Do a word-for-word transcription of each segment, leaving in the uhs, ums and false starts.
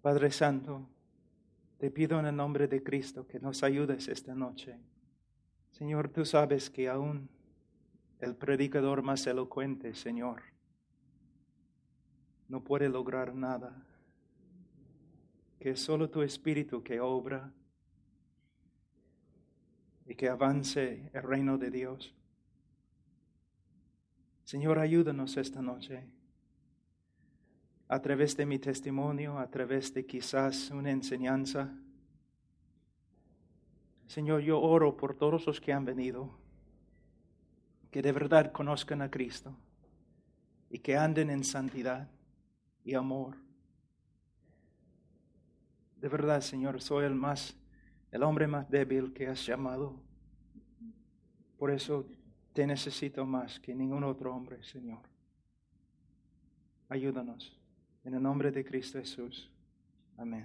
Padre Santo, te pido en el nombre de Cristo que nos ayudes esta noche. Señor, tú sabes que aún el predicador más elocuente, Señor, no puede lograr nada, que es solo tu Espíritu que obra y que avance el reino de Dios. Señor, ayúdanos esta noche, a través de mi testimonio, a través de quizás una enseñanza. Señor, yo oro por todos los que han venido, que de verdad conozcan a Cristo y que anden en santidad y amor. De verdad, Señor, soy el más, el hombre más débil que has llamado. Por eso te necesito más que ningún otro hombre, Señor. Ayúdanos. En el nombre de Cristo Jesús. Amén.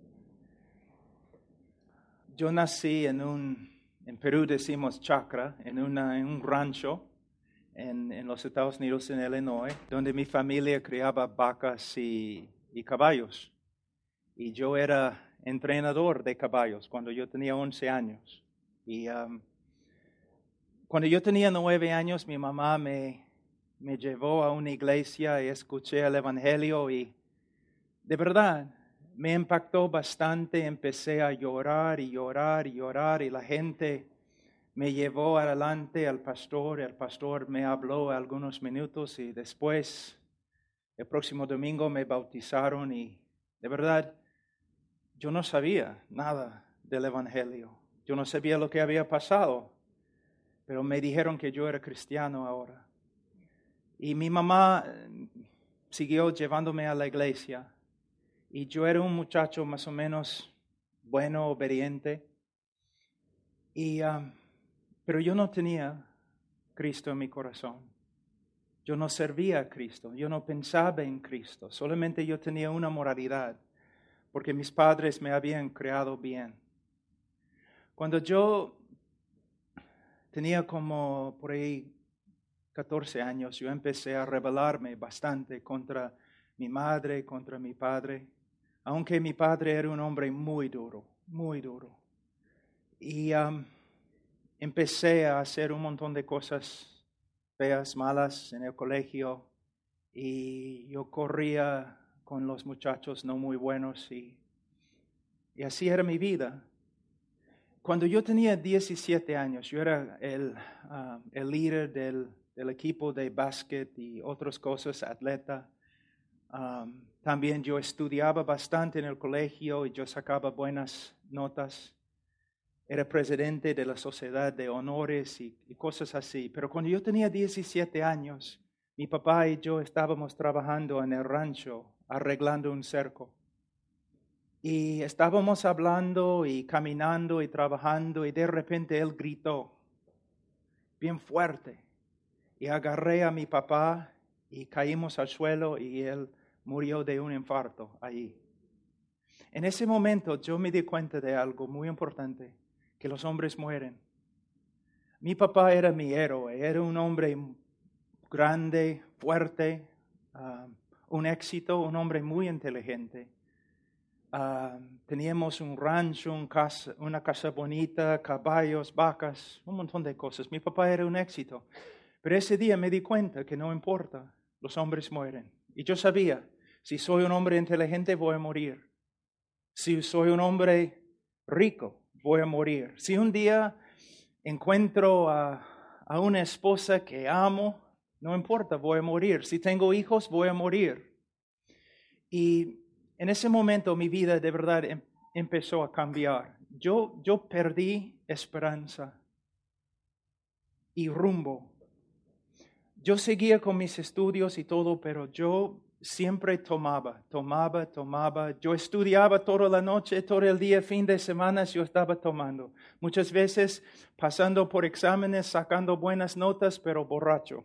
Yo nací en un, en Perú decimos chacra, en, una, en un rancho en, en los Estados Unidos, en Illinois, donde mi familia criaba vacas y, y caballos. Y yo era entrenador de caballos cuando yo tenía once años. Y um, cuando yo tenía nueve años, mi mamá me, me llevó a una iglesia y escuché el Evangelio y de verdad me impactó bastante. Empecé a llorar y llorar y llorar y la gente me llevó adelante al pastor. El pastor me habló algunos minutos y después, el próximo domingo me bautizaron y de verdad yo no sabía nada del Evangelio. Yo no sabía lo que había pasado, pero me dijeron que yo era cristiano ahora. Y mi mamá siguió llevándome a la iglesia. Y yo era un muchacho más o menos bueno, obediente. Y, um, pero yo no tenía Cristo en mi corazón. Yo no servía a Cristo. Yo no pensaba en Cristo. Solamente yo tenía una moralidad, porque mis padres me habían creado bien. Cuando yo tenía como por ahí catorce años, yo empecé a rebelarme bastante contra mi madre, contra mi padre. Aunque mi padre era un hombre muy duro, muy duro. Y um, empecé a hacer un montón de cosas feas, malas en el colegio. Y yo corría con los muchachos no muy buenos y, y así era mi vida. Cuando yo tenía diecisiete años, yo era el, uh, el líder del, del equipo de básquet y otras cosas, atleta. Um, también yo estudiaba bastante en el colegio y yo sacaba buenas notas. Era presidente de la sociedad de honores y, y cosas así. Pero cuando yo tenía diecisiete años, mi papá y yo estábamos trabajando en el rancho, arreglando un cerco. Y estábamos hablando y caminando y trabajando y de repente él gritó bien fuerte. Y agarré a mi papá y caímos al suelo y él murió de un infarto ahí. En ese momento yo me di cuenta de algo muy importante, que los hombres mueren. Mi papá era mi héroe, era un hombre grande, fuerte, uh, un éxito, un hombre muy inteligente. Uh, teníamos un rancho, un casa, una casa bonita, caballos, vacas, un montón de cosas. Mi papá era un éxito. Pero ese día me di cuenta que no importa, los hombres mueren. Y yo sabía, si soy un hombre inteligente voy a morir. Si soy un hombre rico, voy a morir. Si un día encuentro a, a una esposa que amo, no importa, voy a morir. Si tengo hijos, voy a morir. Y en ese momento mi vida de verdad em, empezó a cambiar. Yo, yo perdí esperanza y rumbo. Yo seguía con mis estudios y todo, pero yo siempre tomaba, tomaba, tomaba. Yo estudiaba toda la noche, todo el día, fin de semana, yo estaba tomando. Muchas veces pasando por exámenes, sacando buenas notas, pero borracho.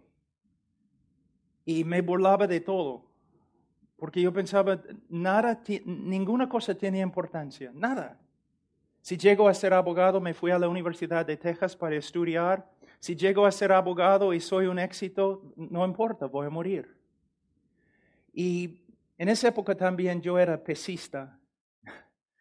Y me burlaba de todo, porque yo pensaba, nada, ninguna cosa tiene importancia, nada. Si llego a ser abogado, me fui a la Universidad de Texas para estudiar. Si llego a ser abogado y soy un éxito, no importa, voy a morir. Y en esa época también yo era pesista.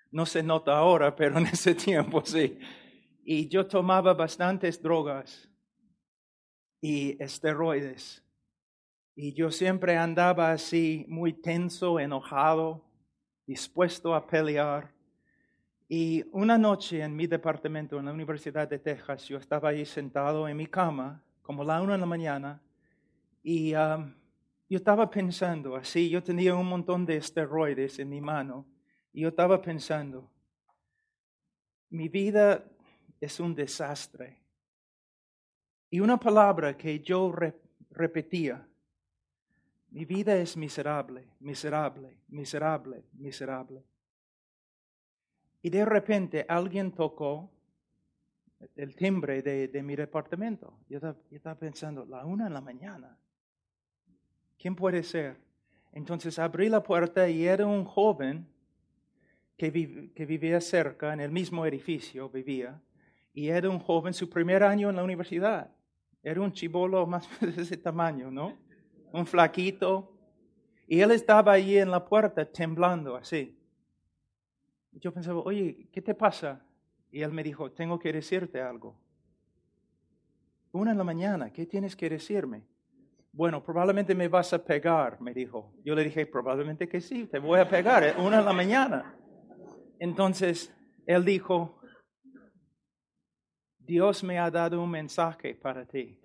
No se nota ahora, pero en ese tiempo sí. Y yo tomaba bastantes drogas y esteroides. Y yo siempre andaba así, muy tenso, enojado, dispuesto a pelear. Y una noche en mi departamento en la Universidad de Texas, yo estaba ahí sentado en mi cama, como la una de la mañana, y um, yo estaba pensando así, yo tenía un montón de esteroides en mi mano, y yo estaba pensando, mi vida es un desastre. Y una palabra que yo re- repetía, mi vida es miserable, miserable, miserable, miserable. Y de repente alguien tocó el timbre de, de mi departamento. Yo estaba, yo estaba pensando, la una de la mañana. ¿Quién puede ser? Entonces abrí la puerta y era un joven que, vi, que vivía cerca, en el mismo edificio vivía, y era un joven, su primer año en la universidad. Era un chibolo más de ese tamaño, ¿no? Un flaquito. Y él estaba ahí en la puerta temblando así. Yo pensaba, oye, ¿qué te pasa? Y él me dijo, tengo que decirte algo. Una en la mañana, ¿qué tienes que decirme? Bueno, probablemente me vas a pegar, me dijo. Yo le dije, probablemente que sí, te voy a pegar, es una en la mañana. Entonces, él dijo, Dios me ha dado un mensaje para ti.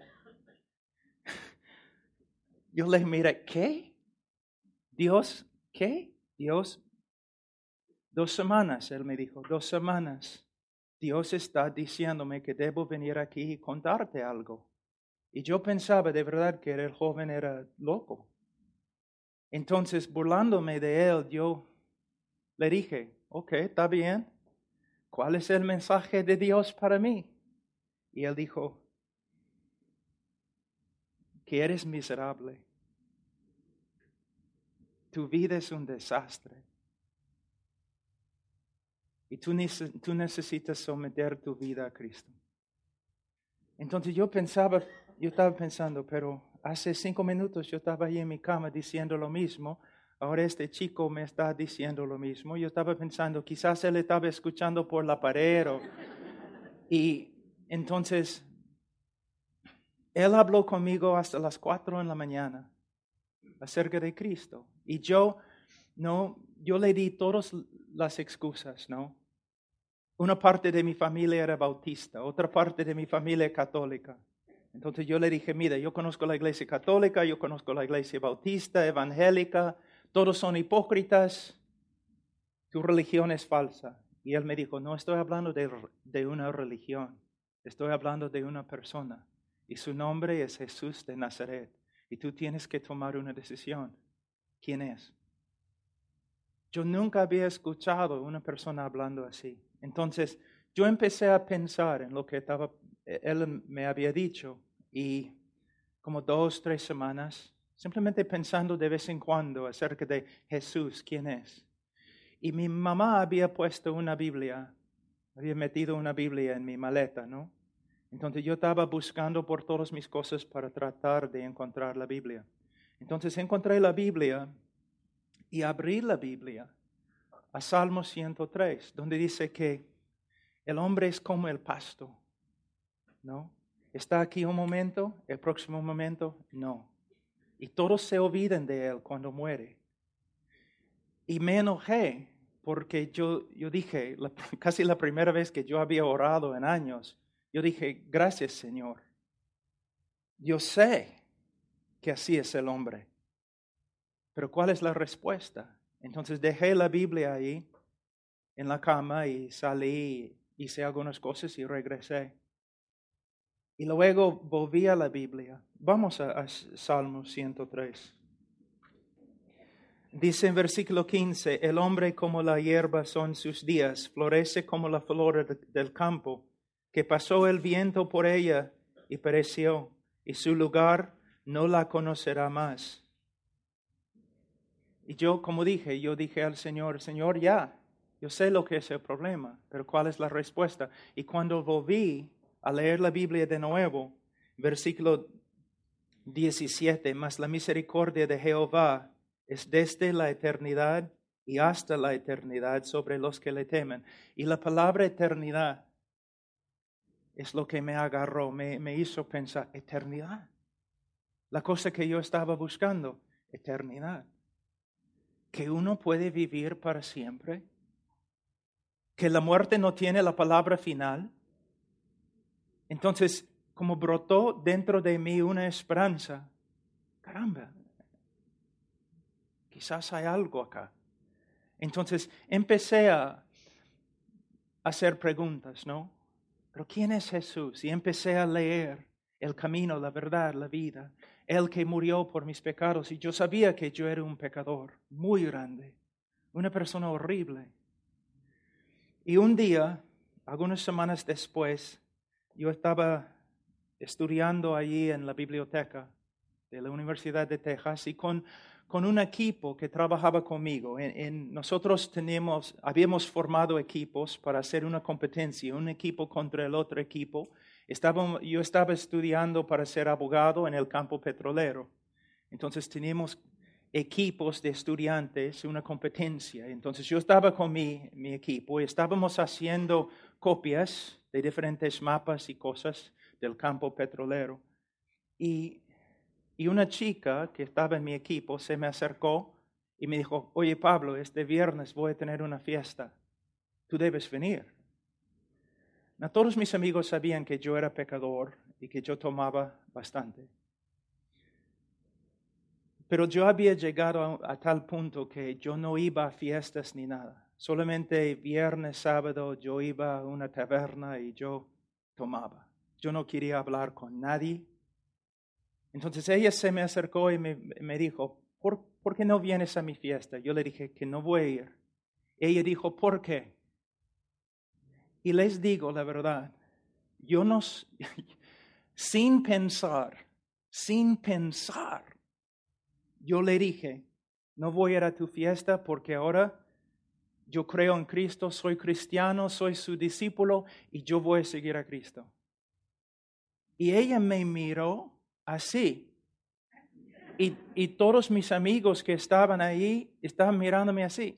Yo le miré, ¿qué? ¿Dios qué? Dios, dos semanas, él me dijo, dos semanas. Dios está diciéndome que debo venir aquí y contarte algo. Y yo pensaba de verdad que el joven era loco. Entonces, burlándome de él, yo le dije, ok, está bien. ¿Cuál es el mensaje de Dios para mí? Y él dijo, que eres miserable. Tu vida es un desastre. Y tú, tú necesitas someter tu vida a Cristo. Entonces yo pensaba, yo estaba pensando, pero hace cinco minutos yo estaba ahí en mi cama diciendo lo mismo. Ahora este chico me está diciendo lo mismo. Yo estaba pensando, quizás él estaba escuchando por la pared. O... Y entonces, él habló conmigo hasta las cuatro en la mañana acerca de Cristo. Y yo, no, yo le di todas las excusas, ¿no? Una parte de mi familia era bautista, otra parte de mi familia católica. Entonces yo le dije, mira, yo conozco la iglesia católica, yo conozco la iglesia bautista, evangélica, todos son hipócritas, tu religión es falsa. Y él me dijo, no estoy hablando de, de una religión, estoy hablando de una persona. Y su nombre es Jesús de Nazaret. Y tú tienes que tomar una decisión. ¿Quién es? Yo nunca había escuchado a una persona hablando así. Entonces, yo empecé a pensar en lo que estaba, él me había dicho y como dos, tres semanas, simplemente pensando de vez en cuando acerca de Jesús, quién es. Y mi mamá había puesto una Biblia, había metido una Biblia en mi maleta, ¿no? Entonces yo estaba buscando por todas mis cosas para tratar de encontrar la Biblia. Entonces encontré la Biblia y abrí la Biblia a Salmo ciento tres, donde dice que el hombre es como el pasto, ¿no? Está aquí un momento, el próximo momento, no. Y todos se olvidan de él cuando muere. Y me enojé porque yo, yo dije, la, casi la primera vez que yo había orado en años, yo dije, gracias Señor. Yo sé que así es el hombre. Pero ¿cuál es la respuesta? Entonces dejé la Biblia ahí en la cama y salí, hice algunas cosas y regresé. Y luego volví a la Biblia. Vamos a, a Salmo ciento tres. Dice en versículo quince, el hombre como la hierba son sus días, florece como la flor de, del campo, que pasó el viento por ella y pereció, y su lugar no la conocerá más. Y yo, como dije, yo dije al Señor, Señor, ya, yo sé lo que es el problema, pero ¿cuál es la respuesta? Y cuando volví a leer la Biblia de nuevo, versículo diecisiete, mas la misericordia de Jehová es desde la eternidad y hasta la eternidad sobre los que le temen. Y la palabra eternidad es lo que me agarró, me, me hizo pensar, eternidad. La cosa que yo estaba buscando, eternidad. Que uno puede vivir para siempre. Que la muerte no tiene la palabra final. Entonces, como brotó dentro de mí una esperanza, caramba, quizás hay algo acá. Entonces, empecé a hacer preguntas, ¿no? ¿Pero quién es Jesús? Y empecé a leer el camino, la verdad, la vida. Él que murió por mis pecados. Y yo sabía que yo era un pecador muy grande, una persona horrible. Y un día, algunas semanas después, yo estaba estudiando allí en la biblioteca de la Universidad de Texas y con, con un equipo que trabajaba conmigo. En, en, nosotros teníamos, habíamos formado equipos para hacer una competencia, un equipo contra el otro equipo. Estaba, yo estaba estudiando para ser abogado en el campo petrolero. Entonces teníamos equipos de estudiantes, una competencia. Entonces yo estaba con mi, mi equipo y estábamos haciendo copias de diferentes mapas y cosas del campo petrolero. Y, y una chica que estaba en mi equipo se me acercó y me dijo, oye Pablo, este viernes voy a tener una fiesta, tú debes venir. No, todos mis amigos sabían que yo era pecador y que yo tomaba bastante. Pero yo había llegado a, a tal punto que yo no iba a fiestas ni nada. Solamente viernes, sábado yo iba a una taberna y yo tomaba. Yo no quería hablar con nadie. Entonces ella se me acercó y me, me dijo, ¿Por, ¿por qué no vienes a mi fiesta? Yo le dije que no voy a ir. Ella dijo, ¿por qué? Y les digo la verdad, yo no, sin pensar, sin pensar, yo le dije, no voy a ir a tu fiesta porque ahora yo creo en Cristo, soy cristiano, soy su discípulo y yo voy a seguir a Cristo. Y ella me miró así. Y, y todos mis amigos que estaban ahí estaban mirándome así.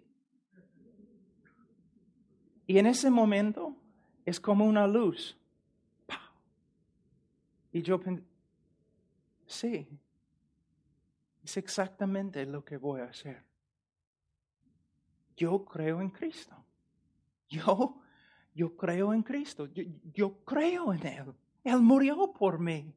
Y en ese momento es como una luz. ¡Pau! Y yo pensé, sí, es exactamente lo que voy a hacer. Yo creo en Cristo. Yo, yo creo en Cristo. Yo, yo creo en Él. Él murió por mí.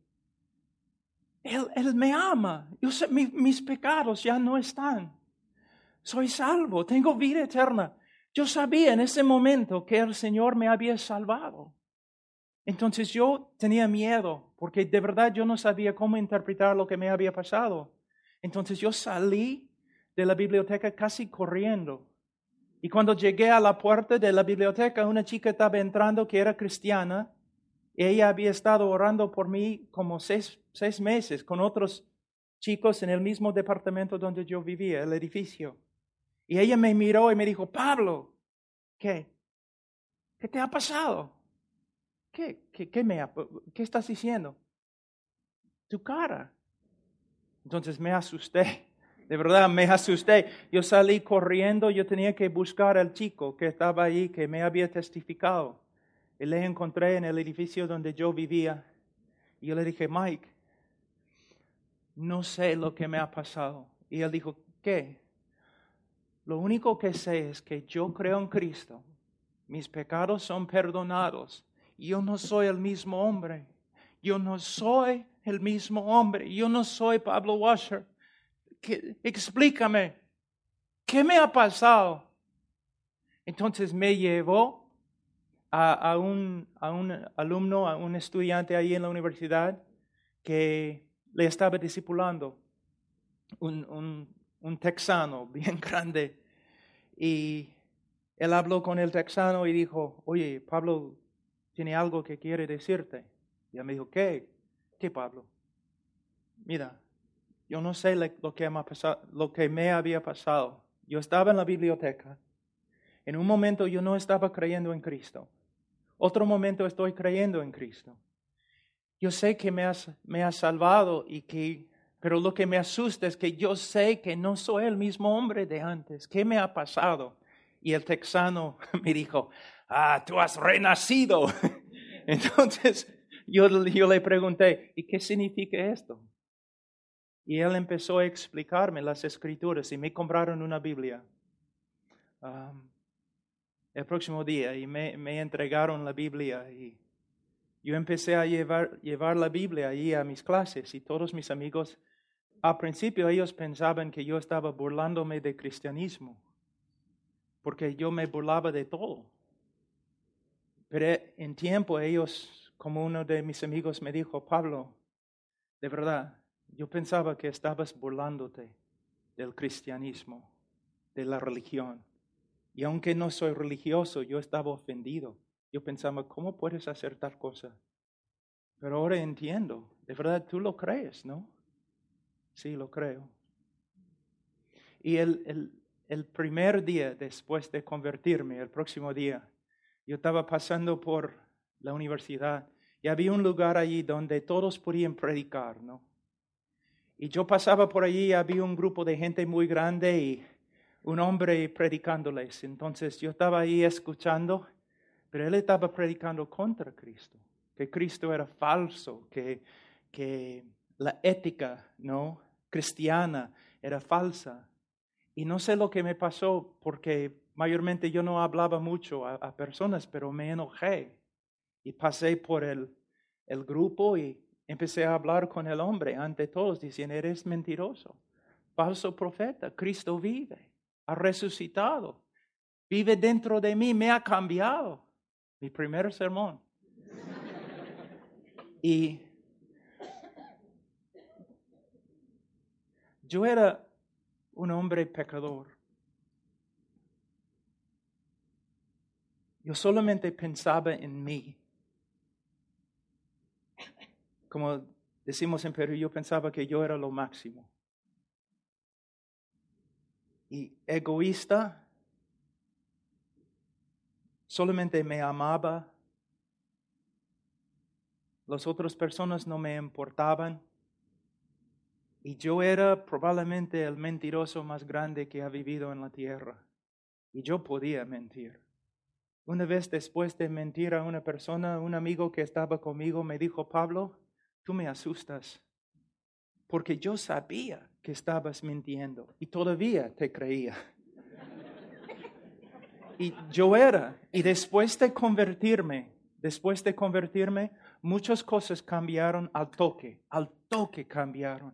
Él, Él me ama. Yo sé, mi, mis pecados ya no están. Soy salvo. Tengo vida eterna. Yo sabía en ese momento que el Señor me había salvado. Entonces yo tenía miedo porque de verdad yo no sabía cómo interpretar lo que me había pasado. Entonces yo salí de la biblioteca casi corriendo. Y cuando llegué a la puerta de la biblioteca, una chica estaba entrando que era cristiana. Ella había estado orando por mí como seis, seis meses con otros chicos en el mismo departamento donde yo vivía, el edificio. Y ella me miró y me dijo, Pablo, ¿qué? ¿Qué te ha pasado? ¿Qué, qué, qué, me ha, ¿Qué estás diciendo? Tu cara. Entonces me asusté. De verdad, me asusté. Yo salí corriendo, yo tenía que buscar al chico que estaba ahí, que me había testificado. Y le encontré en el edificio donde yo vivía. Y yo le dije, Mike, no sé lo que me ha pasado. Y él dijo, ¿qué? Lo único que sé es que yo creo en Cristo. Mis pecados son perdonados. Yo no soy el mismo hombre. Yo no soy el mismo hombre. Yo no soy Pablo Washer. ¿Qué? Explícame. ¿Qué me ha pasado? Entonces me llevó a, a, un, a un alumno, a un estudiante ahí en la universidad que le estaba discipulando. Un, un, un texano bien grande. Y él habló con el texano y dijo, oye, Pablo tiene algo que quiere decirte. Y él me dijo, ¿qué? ¿Qué, Pablo? Mira, yo no sé lo que me ha pasado, lo que me había pasado. Yo estaba en la biblioteca. En un momento yo no estaba creyendo en Cristo. Otro momento estoy creyendo en Cristo. Yo sé que me has, me has salvado y que Pero lo que me asusta es que yo sé que no soy el mismo hombre de antes. ¿Qué me ha pasado? Y el texano me dijo, ah, tú has renacido. Entonces yo, yo le pregunté, ¿y qué significa esto? Y él empezó a explicarme las escrituras y me compraron una Biblia. Um, el próximo día y me, me entregaron la Biblia y yo empecé a llevar, llevar la Biblia ahí a mis clases y todos mis amigos, al principio ellos pensaban que yo estaba burlándome del cristianismo, porque yo me burlaba de todo. Pero en tiempo ellos, como uno de mis amigos me dijo, Pablo, de verdad, yo pensaba que estabas burlándote del cristianismo, de la religión. Y aunque no soy religioso, yo estaba ofendido. Yo pensaba, ¿cómo puedes hacer tal cosa? Pero ahora entiendo, de verdad tú lo crees, ¿no? Sí, lo creo. Y el, el, el primer día después de convertirme, el próximo día, yo estaba pasando por la universidad y había un lugar allí donde todos podían predicar, ¿no? Y yo pasaba por allí y había un grupo de gente muy grande y un hombre predicándoles. Entonces yo estaba ahí escuchando, pero él estaba predicando contra Cristo, que Cristo era falso, que, que la ética, ¿no?, cristiana era falsa. Y no sé lo que me pasó, porque mayormente yo no hablaba mucho a, a personas, pero me enojé. Y pasé por el, el grupo y empecé a hablar con el hombre ante todos, diciendo, eres mentiroso, falso profeta, Cristo vive, ha resucitado, vive dentro de mí, me ha cambiado. Mi primer sermón. Y yo era un hombre pecador. Yo solamente pensaba en mí. Como decimos en Perú, yo pensaba que yo era lo máximo. Y egoísta, solamente me amaba. Las otras personas no me importaban. Y yo era probablemente el mentiroso más grande que ha vivido en la tierra. Y yo podía mentir. Una vez después de mentir a una persona, un amigo que estaba conmigo me dijo, Pablo, tú me asustas, porque yo sabía que estabas mintiendo y todavía te creía. Y yo era, y después de convertirme, después de convertirme, muchas cosas cambiaron al toque, al toque cambiaron.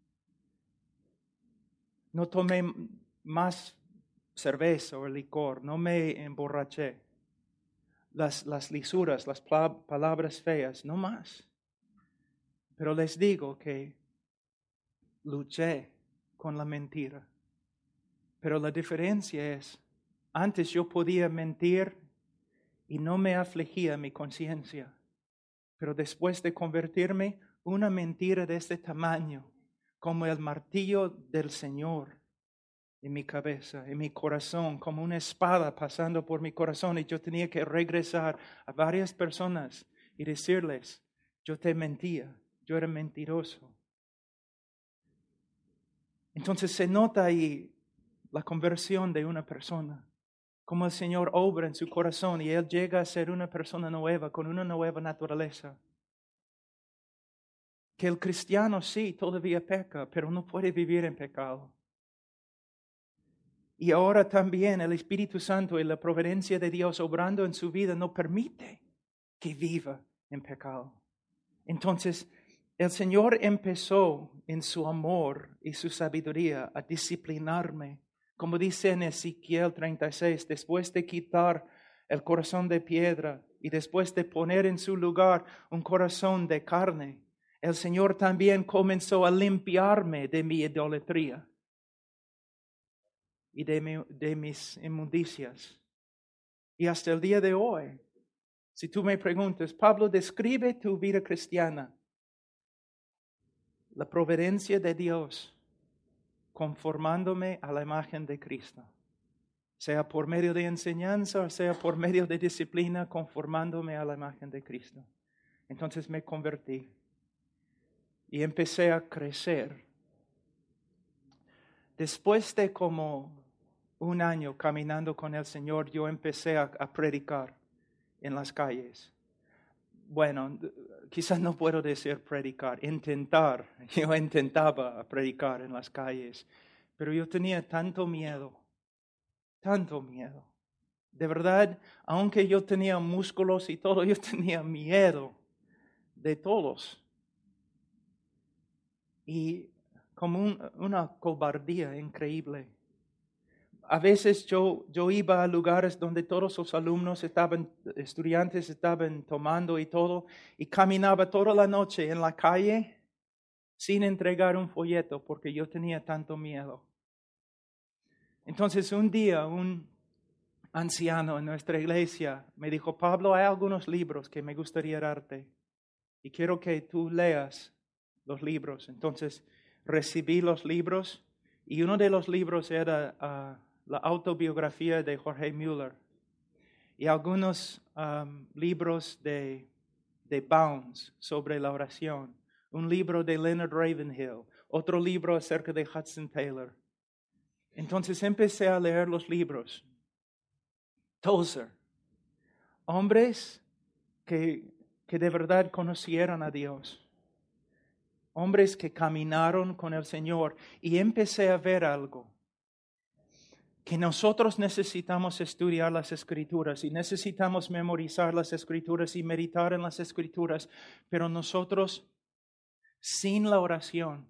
No tomé más cerveza o licor, no me emborraché. Las, las lisuras, las palabras feas, no más. Pero les digo que luché con la mentira. Pero la diferencia es, antes yo podía mentir y no me afligía mi conciencia. Pero después de convertirme, una mentira de este tamaño, como el martillo del Señor en mi cabeza, en mi corazón, como una espada pasando por mi corazón, y yo tenía que regresar a varias personas y decirles, yo te mentía, yo era mentiroso. Entonces se nota ahí la conversión de una persona, como el Señor obra en su corazón y Él llega a ser una persona nueva, con una nueva naturaleza. Que el cristiano sí todavía peca, pero no puede vivir en pecado. Y ahora también el Espíritu Santo y la providencia de Dios obrando en su vida no permite que viva en pecado. Entonces, el Señor empezó en su amor y su sabiduría a disciplinarme. Como dice en Ezequiel treinta y seis, después de quitar el corazón de piedra y después de poner en su lugar un corazón de carne, el Señor también comenzó a limpiarme de mi idolatría y de, mi, de mis inmundicias. Y hasta el día de hoy, si tú me preguntas, Pablo, describe tu vida cristiana. La providencia de Dios conformándome a la imagen de Cristo. Sea por medio de enseñanza o sea por medio de disciplina, conformándome a la imagen de Cristo. Entonces me convertí y empecé a crecer después de como un año caminando con el Señor, yo empecé a, a predicar en las calles. Bueno, quizás no puedo decir predicar, intentar. Yo intentaba predicar en las calles, pero yo tenía tanto miedo, tanto miedo. De verdad, aunque yo tenía músculos y todo, yo tenía miedo de todos. Y como un, una cobardía increíble. A veces yo, yo iba a lugares donde todos los alumnos estaban, estudiantes estaban tomando y todo, y caminaba toda la noche en la calle sin entregar un folleto porque yo tenía tanto miedo. Entonces un día un anciano en nuestra iglesia me dijo, Pablo, hay algunos libros que me gustaría darte y quiero que tú leas los libros. Entonces recibí los libros y uno de los libros era uh, la autobiografía de Jorge Müller y algunos um, libros de, de Bounds sobre la oración, un libro de Leonard Ravenhill, otro libro acerca de Hudson Taylor. Entonces empecé a leer los libros. Tozer, hombres que, que de verdad conocieron a Dios, hombres que caminaron con el Señor, y empecé a ver algo. Que nosotros necesitamos estudiar las Escrituras y necesitamos memorizar las Escrituras y meditar en las Escrituras, pero nosotros, sin la oración,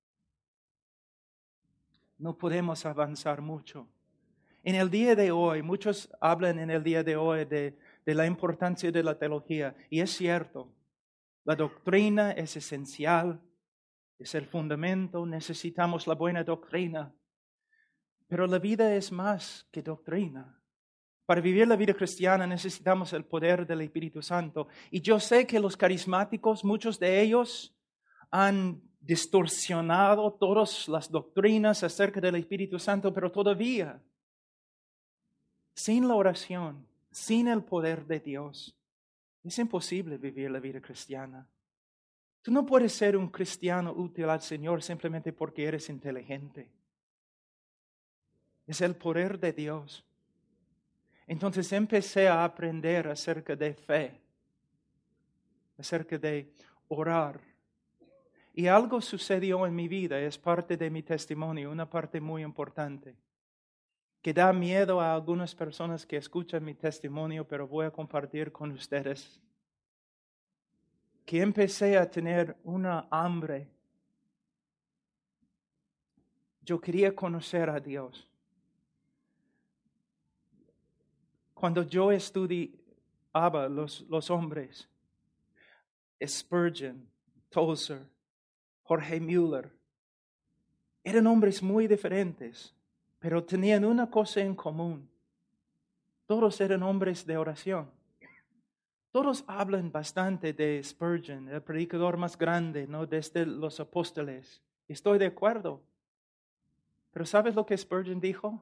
no podemos avanzar mucho. En el día de hoy, muchos hablan en el día de hoy de, de la importancia de la teología, y es cierto, la doctrina es esencial, es el fundamento, necesitamos la buena doctrina. Pero la vida es más que doctrina. Para vivir la vida cristiana necesitamos el poder del Espíritu Santo. Y yo sé que los carismáticos, muchos de ellos, han distorsionado todas las doctrinas acerca del Espíritu Santo, pero todavía, sin la oración, sin el poder de Dios, es imposible vivir la vida cristiana. Tú no puedes ser un cristiano útil al Señor simplemente porque eres inteligente. Es el poder de Dios. Entonces empecé a aprender acerca de fe, acerca de orar. Y algo sucedió en mi vida, es parte de mi testimonio, una parte muy importante, que da miedo a algunas personas que escuchan mi testimonio, pero voy a compartir con ustedes. Que empecé a tener una hambre. Yo quería conocer a Dios. Cuando yo estudiaba los, los hombres, Spurgeon, Tozer, Jorge Müller, eran hombres muy diferentes, pero tenían una cosa en común. Todos eran hombres de oración. Todos hablan bastante de Spurgeon, el predicador más grande, ¿no? Desde los apóstoles. Estoy de acuerdo. Pero ¿sabes lo que Spurgeon dijo?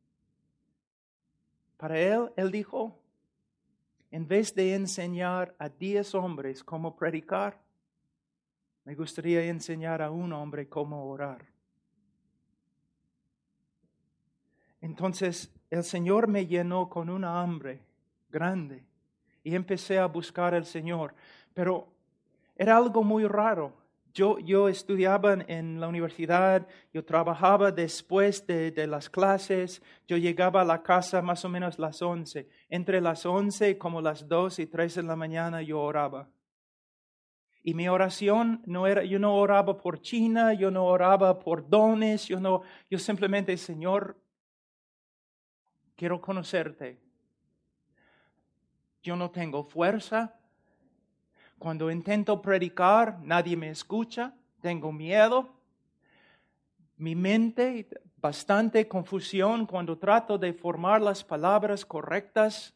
Para él, él dijo, en vez de enseñar a diez hombres cómo predicar, me gustaría enseñar a un hombre cómo orar. Entonces, el Señor me llenó con una hambre grande y empecé a buscar al Señor. Pero era algo muy raro. Yo, yo estudiaba en la universidad, yo trabajaba después de, de las clases, yo llegaba a la casa más o menos las once. Entre las once, como las dos y tres de la mañana, yo oraba. Y mi oración no era, yo no oraba por China, yo no oraba por dones, yo no, yo simplemente, Señor, quiero conocerte. Yo no tengo fuerza. Cuando intento predicar, nadie me escucha, tengo miedo. Mi mente, bastante confusión cuando trato de formar las palabras correctas.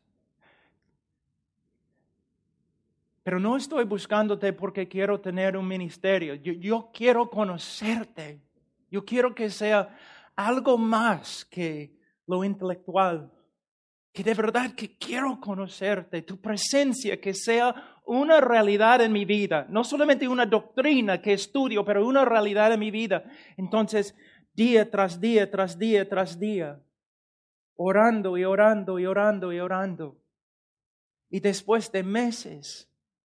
Pero no estoy buscándote porque quiero tener un ministerio. Yo, yo quiero conocerte. Yo quiero que sea algo más que lo intelectual. Que de verdad que quiero conocerte, tu presencia, que sea una realidad en mi vida. No solamente una doctrina que estudio, pero una realidad en mi vida. Entonces, día tras día, tras día, tras día, orando y orando y orando y orando. Y después de meses,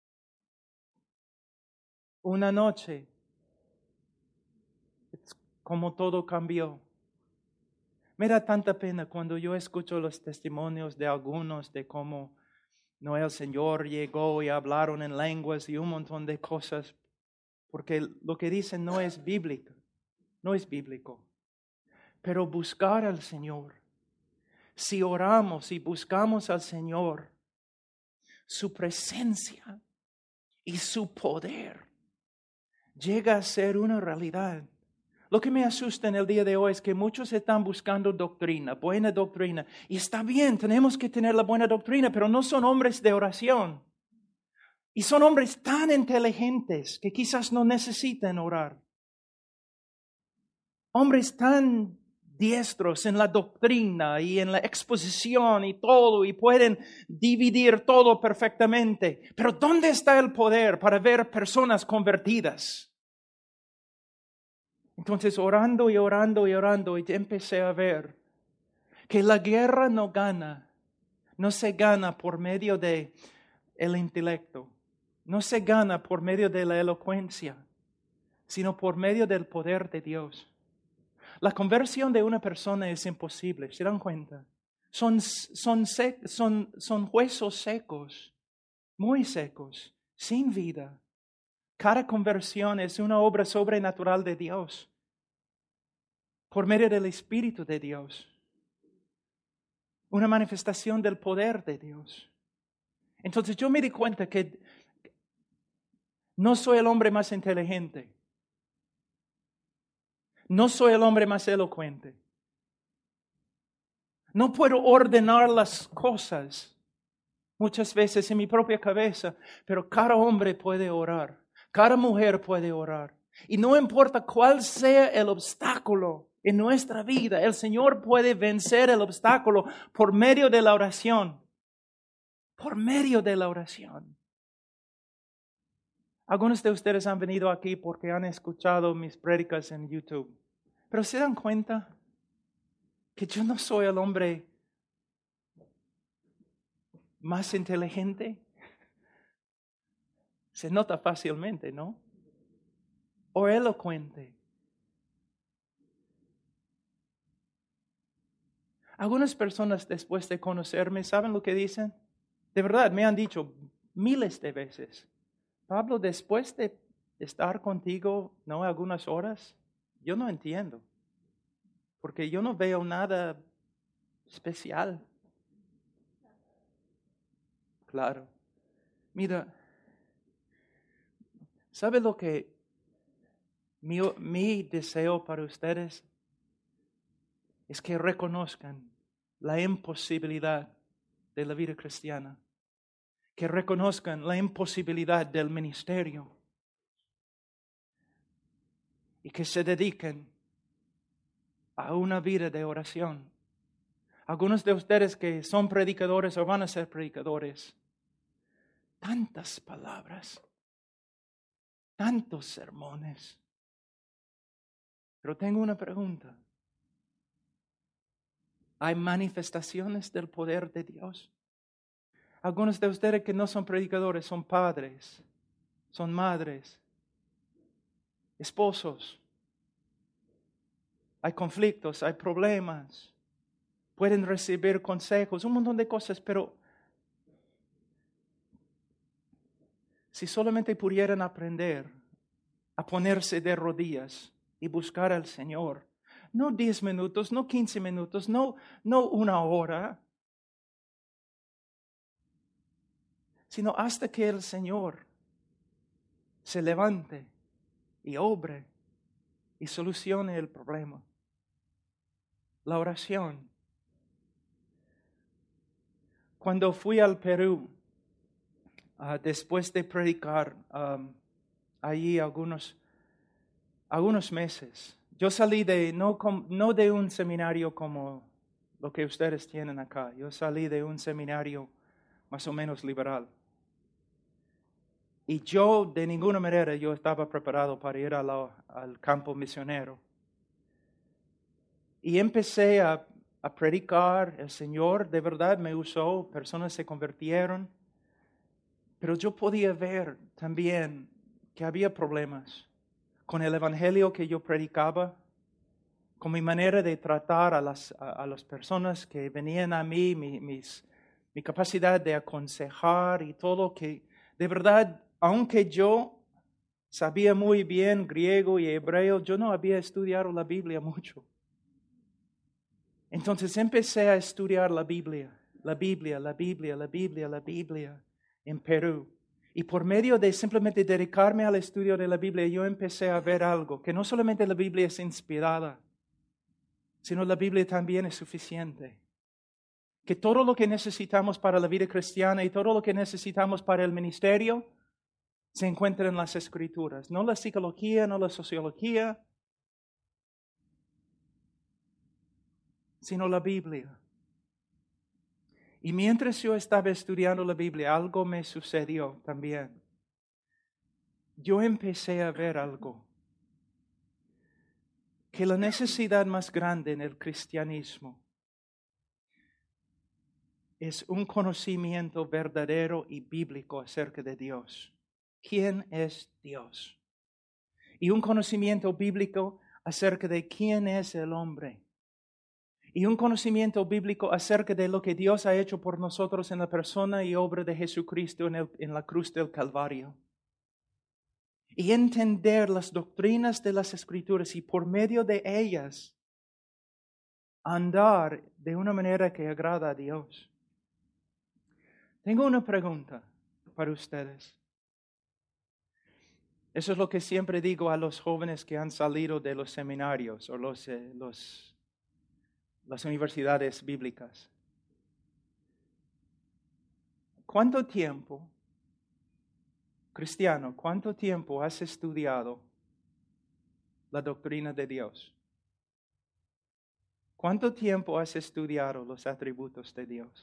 una noche, como todo cambió. Me da tanta pena cuando yo escucho los testimonios de algunos de cómo no el Señor llegó y hablaron en lenguas y un montón de cosas, porque lo que dicen no es bíblico, no es bíblico. Pero buscar al Señor, si oramos y buscamos al Señor, su presencia y su poder llega a ser una realidad. Lo que me asusta en el día de hoy es que muchos están buscando doctrina, buena doctrina. Y está bien, tenemos que tener la buena doctrina, pero no son hombres de oración. Y son hombres tan inteligentes que quizás no necesiten orar. Hombres tan diestros en la doctrina y en la exposición y todo, y pueden dividir todo perfectamente. Pero ¿dónde está el poder para ver personas convertidas? Entonces, orando y orando y orando, y empecé a ver que la guerra no gana, no se gana por medio de el intelecto, no se gana por medio de la elocuencia, sino por medio del poder de Dios. La conversión de una persona es imposible, ¿se dan cuenta? Son, son, sec, son, son huesos secos, muy secos, sin vida. Cada conversión es una obra sobrenatural de Dios, por medio del Espíritu de Dios. Una manifestación del poder de Dios. Entonces yo me di cuenta que no soy el hombre más inteligente. No soy el hombre más elocuente. No puedo ordenar las cosas muchas veces en mi propia cabeza, pero cada hombre puede orar. Cada mujer puede orar. Y no importa cuál sea el obstáculo en nuestra vida, el Señor puede vencer el obstáculo por medio de la oración. Por medio de la oración. Algunos de ustedes han venido aquí porque han escuchado mis prédicas en YouTube. Pero ¿se dan cuenta que yo no soy el hombre más inteligente? Se nota fácilmente, ¿no? O elocuente. Algunas personas después de conocerme, ¿saben lo que dicen? De verdad, me han dicho miles de veces, Pablo, después de estar contigo, ¿no? Algunas horas, yo no entiendo. Porque yo no veo nada especial. Claro. Mira, ¿sabe lo que mi, mi deseo para ustedes? Es que reconozcan la imposibilidad de la vida cristiana. Que reconozcan la imposibilidad del ministerio. Y que se dediquen a una vida de oración. Algunos de ustedes que son predicadores o van a ser predicadores, tantas palabras, tantos sermones. Pero tengo una pregunta. ¿Hay manifestaciones del poder de Dios? Algunos de ustedes que no son predicadores son padres, son madres, esposos. Hay conflictos, hay problemas. Pueden recibir consejos, un montón de cosas, pero si solamente pudieran aprender a ponerse de rodillas y buscar al Señor, no diez minutos, no quince minutos, no, no una hora, sino hasta que el Señor se levante y obre y solucione el problema. La oración. Cuando fui al Perú, uh, después de predicar um, allí algunos, algunos meses, yo salí de, no, com, no de un seminario como lo que ustedes tienen acá, yo salí de un seminario más o menos liberal. Y yo, de ninguna manera, yo estaba preparado para ir a la, al campo misionero. y empecé a, a predicar. El Señor de verdad me usó, personas se convirtieron, pero yo podía ver también que había problemas con el evangelio que yo predicaba, con mi manera de tratar a las, a, a las personas que venían a mí, mi, mis, mi capacidad de aconsejar y todo, que de verdad, aunque yo sabía muy bien griego y hebreo, yo no había estudiado la Biblia mucho. Entonces empecé a estudiar la Biblia, la Biblia, la Biblia, la Biblia, la Biblia en Perú. Y por medio de simplemente dedicarme al estudio de la Biblia, yo empecé a ver algo, que no solamente la Biblia es inspirada, sino la Biblia también es suficiente. Que todo lo que necesitamos para la vida cristiana y todo lo que necesitamos para el ministerio se encuentra en las Escrituras. No la psicología, no la sociología, sino la Biblia. Y mientras yo estaba estudiando la Biblia, algo me sucedió también. Yo empecé a ver algo. Que la necesidad más grande en el cristianismo es un conocimiento verdadero y bíblico acerca de Dios. ¿Quién es Dios? Y un conocimiento bíblico acerca de quién es el hombre. Y un conocimiento bíblico acerca de lo que Dios ha hecho por nosotros en la persona y obra de Jesucristo en, el, en la cruz del Calvario. Y entender las doctrinas de las Escrituras y por medio de ellas andar de una manera que agrada a Dios. Tengo una pregunta para ustedes. Eso es lo que siempre digo a los jóvenes que han salido de los seminarios o los, eh, los, las universidades bíblicas. ¿Cuánto tiempo, cristiano, cuánto tiempo has estudiado la doctrina de Dios? ¿Cuánto tiempo has estudiado los atributos de Dios?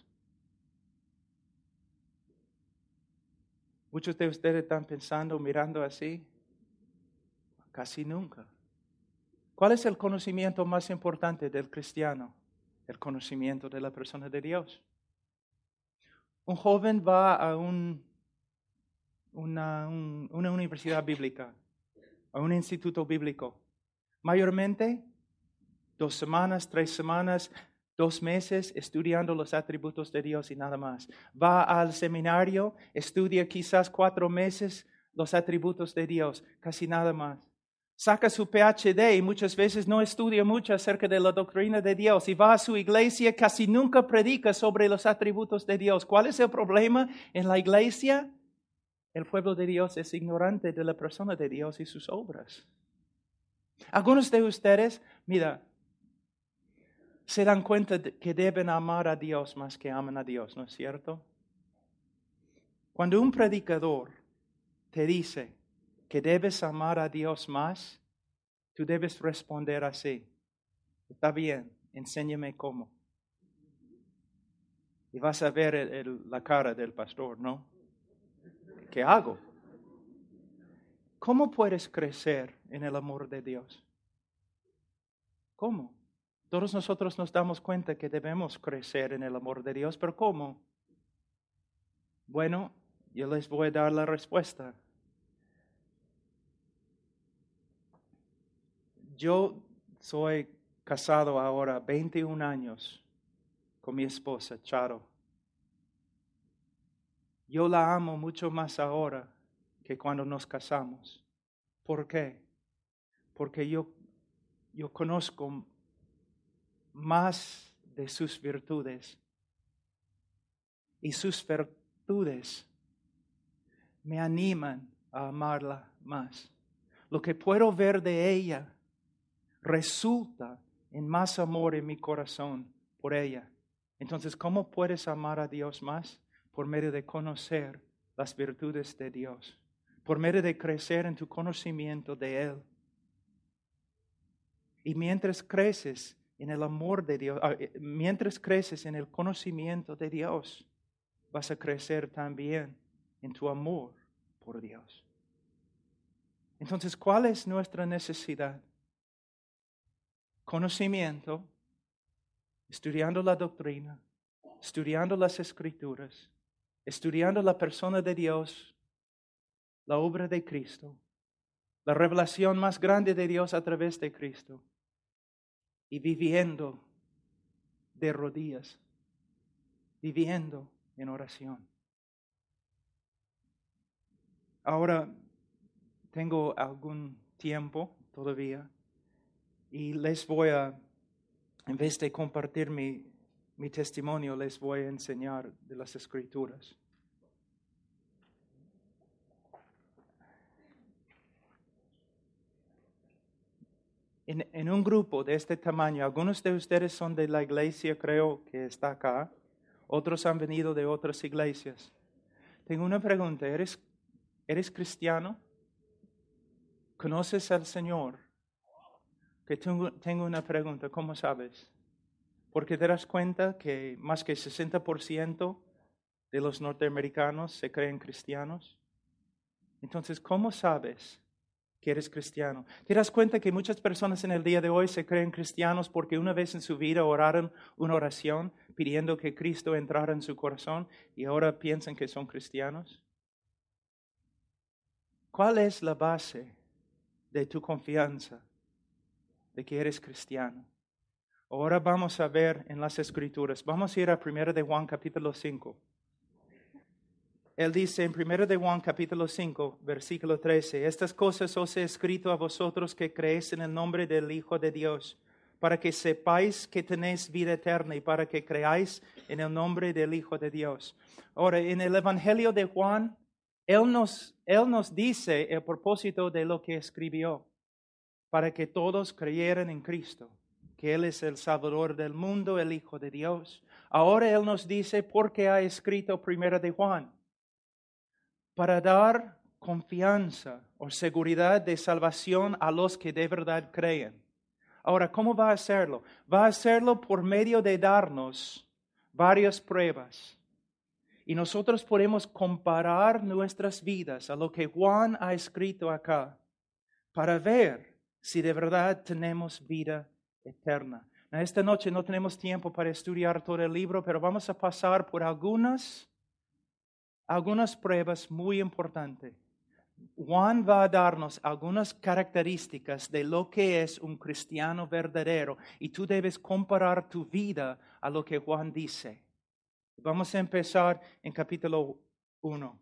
Muchos de ustedes están pensando, mirando así. Casi nunca. ¿Cuál es el conocimiento más importante del cristiano? El conocimiento de la persona de Dios. Un joven va a un, una, un, una universidad bíblica, a un instituto bíblico. Mayormente, dos semanas, tres semanas, dos meses estudiando los atributos de Dios y nada más. Va al seminario, estudia quizás cuatro meses los atributos de Dios, casi nada más. Saca su P H D y muchas veces no estudia mucho acerca de la doctrina de Dios y va a su iglesia, casi nunca predica sobre los atributos de Dios. ¿Cuál es el problema en la iglesia? El pueblo de Dios es ignorante de la persona de Dios y sus obras. Algunos de ustedes, mira, se dan cuenta de que deben amar a Dios más que aman a Dios, ¿no es cierto? Cuando un predicador te dice que debes amar a Dios más, tú debes responder así. Está bien, enséñame cómo. Y vas a ver el, el, la cara del pastor, ¿no? ¿Qué hago? ¿Cómo puedes crecer en el amor de Dios? ¿Cómo? Todos nosotros nos damos cuenta que debemos crecer en el amor de Dios, pero ¿cómo? Bueno, yo les voy a dar la respuesta. Yo soy casado ahora veintiún años con mi esposa, Charo. Yo la amo mucho más ahora que cuando nos casamos. ¿Por qué? Porque yo, yo conozco más de sus virtudes. Y sus virtudes me animan a amarla más. Lo que puedo ver de ella resulta en más amor en mi corazón por ella. Entonces, ¿cómo puedes amar a Dios más? Por medio de conocer las virtudes de Dios. Por medio de crecer en tu conocimiento de Él. Y mientras creces en el amor de Dios, mientras creces en el conocimiento de Dios, vas a crecer también en tu amor por Dios. Entonces, ¿cuál es nuestra necesidad? conocimiento, estudiando la doctrina, estudiando las Escrituras, estudiando la persona de Dios, la obra de Cristo, la revelación más grande de Dios a través de Cristo, y viviendo de rodillas, viviendo en oración. Ahora tengo algún tiempo todavía y les voy a, en vez de compartir mi, mi testimonio, les voy a enseñar de las Escrituras. En, en un grupo de este tamaño, algunos de ustedes son de la iglesia, creo que está acá, otros han venido de otras iglesias. Tengo una pregunta, ¿eres, eres cristiano? ¿Conoces al Señor? Que tengo, tengo una pregunta, ¿cómo sabes? Porque te das cuenta que más que sesenta por ciento de los norteamericanos se creen cristianos. Entonces, ¿cómo sabes que eres cristiano? ¿Te das cuenta que muchas personas en el día de hoy se creen cristianos porque una vez en su vida oraron una oración pidiendo que Cristo entrara en su corazón y ahora piensan que son cristianos? ¿Cuál es la base de tu confianza de que eres cristiano? Ahora vamos a ver en las Escrituras. Vamos a ir a primera de Juan capítulo cinco. Él dice en primera de Juan capítulo cinco, versículo trece, estas cosas os he escrito a vosotros que creéis en el nombre del Hijo de Dios, para que sepáis que tenéis vida eterna y para que creáis en el nombre del Hijo de Dios. Ahora, en el Evangelio de Juan, Él nos, él nos dice el propósito de lo que escribió, para que todos creyeran en Cristo, que Él es el Salvador del mundo, el Hijo de Dios. Ahora Él nos dice por qué ha escrito primera de Juan. Para dar confianza o seguridad de salvación a los que de verdad creen. Ahora, ¿cómo va a hacerlo? Va a hacerlo por medio de darnos varias pruebas. Y nosotros podemos comparar nuestras vidas a lo que Juan ha escrito acá para ver si de verdad tenemos vida eterna. Esta noche no tenemos tiempo para estudiar todo el libro, pero vamos a pasar por algunas Algunas pruebas muy importantes. Juan va a darnos algunas características de lo que es un cristiano verdadero y tú debes comparar tu vida a lo que Juan dice. Vamos a empezar en capítulo uno.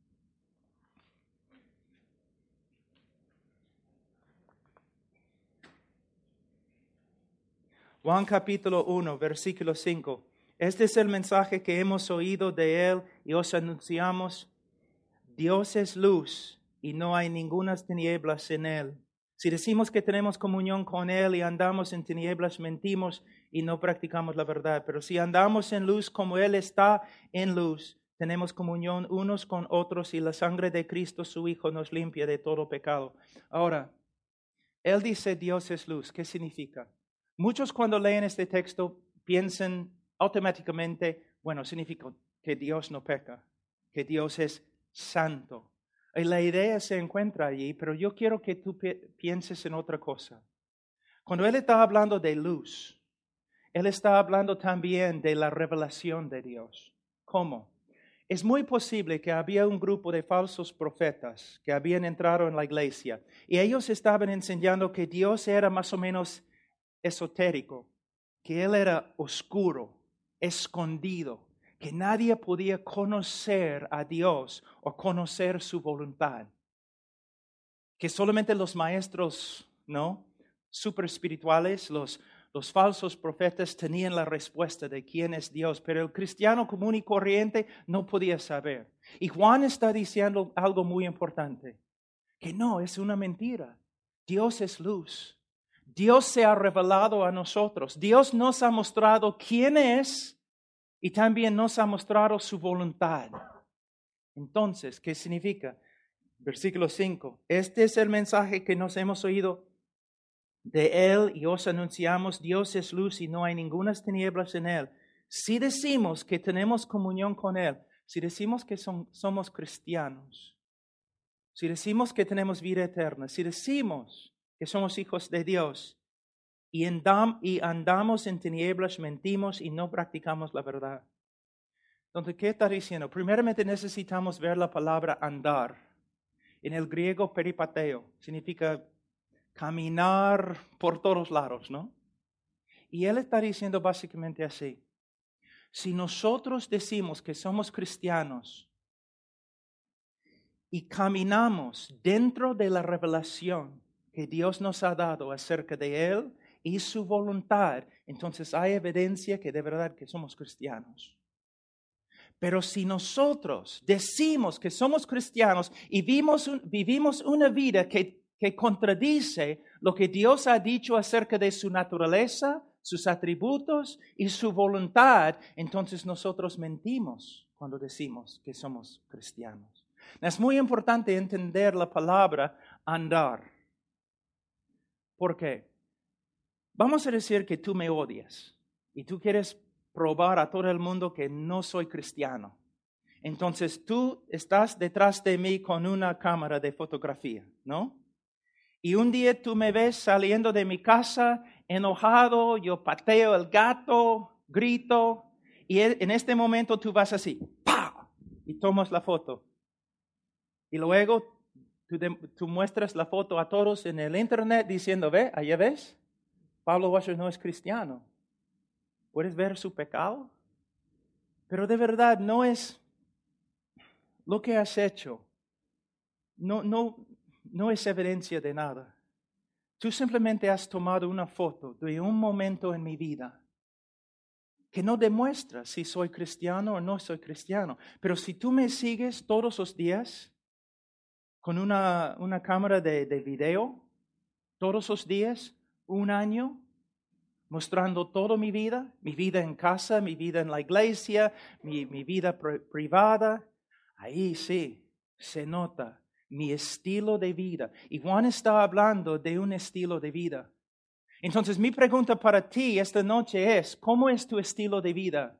Juan capítulo uno, versículo cinco. Este es el mensaje que hemos oído de Él y os anunciamos. Dios es luz y no hay ninguna tinieblas en Él. Si decimos que tenemos comunión con Él y andamos en tinieblas, mentimos y no practicamos la verdad. Pero si andamos en luz como Él está en luz, tenemos comunión unos con otros y la sangre de Cristo, su Hijo, nos limpia de todo pecado. Ahora, Él dice Dios es luz. ¿Qué significa? Muchos cuando leen este texto piensan automáticamente, bueno, significa que Dios no peca, que Dios es santo. Y la idea se encuentra allí, pero yo quiero que tú pienses en otra cosa. Cuando Él está hablando de luz, Él está hablando también de la revelación de Dios. ¿Cómo? Es muy posible que había un grupo de falsos profetas que habían entrado en la iglesia y ellos estaban enseñando que Dios era más o menos esotérico, que Él era oscuro, escondido, que nadie podía conocer a Dios o conocer su voluntad. Que solamente los maestros, ¿no? Super espirituales, los, los falsos profetas tenían la respuesta de quién es Dios, pero el cristiano común y corriente no podía saber. Y Juan está diciendo algo muy importante, que no, es una mentira. Dios es luz. Dios se ha revelado a nosotros. Dios nos ha mostrado quién es y también nos ha mostrado su voluntad. Entonces, ¿qué significa? Versículo cinco. Este es el mensaje que nos hemos oído de Él y os anunciamos. Dios es luz y no hay ninguna tinieblas en Él. Si decimos que tenemos comunión con Él, si decimos que son, somos cristianos, si decimos que tenemos vida eterna, si decimos que somos hijos de Dios, y, andam, y andamos en tinieblas, mentimos y no practicamos la verdad. Entonces, ¿qué está diciendo? Primeramente necesitamos ver la palabra andar. En el griego, peripateo, significa caminar por todos lados, ¿no? Y él está diciendo básicamente así. Si nosotros decimos que somos cristianos y caminamos dentro de la revelación que Dios nos ha dado acerca de Él y su voluntad, entonces hay evidencia que de verdad que somos cristianos. Pero si nosotros decimos que somos cristianos y vivimos, un, vivimos una vida que, que contradice lo que Dios ha dicho acerca de su naturaleza, sus atributos y su voluntad, entonces nosotros mentimos cuando decimos que somos cristianos. Es muy importante entender la palabra andar. ¿Por qué? Vamos a decir que tú me odias y tú quieres probar a todo el mundo que no soy cristiano. Entonces tú estás detrás de mí con una cámara de fotografía, ¿no? Y un día tú me ves saliendo de mi casa enojado, yo pateo el gato, grito, y en este momento tú vas así, ¡pah! Y tomas la foto. Y luego tú, de, tú muestras la foto a todos en el internet diciendo, ve, allá ves, Pablo Washer no es cristiano. ¿Puedes ver su pecado? Pero de verdad no es lo que has hecho. No, no, no es evidencia de nada. Tú simplemente has tomado una foto de un momento en mi vida que no demuestra si soy cristiano o no soy cristiano. Pero si tú me sigues todos los días con una, una cámara de, de video, todos los días, un año, mostrando toda mi vida, mi vida en casa, mi vida en la iglesia, mi, mi vida pri- privada, ahí sí se nota mi estilo de vida. Y Juan está hablando de un estilo de vida. Entonces mi pregunta para ti esta noche es, ¿cómo es tu estilo de vida?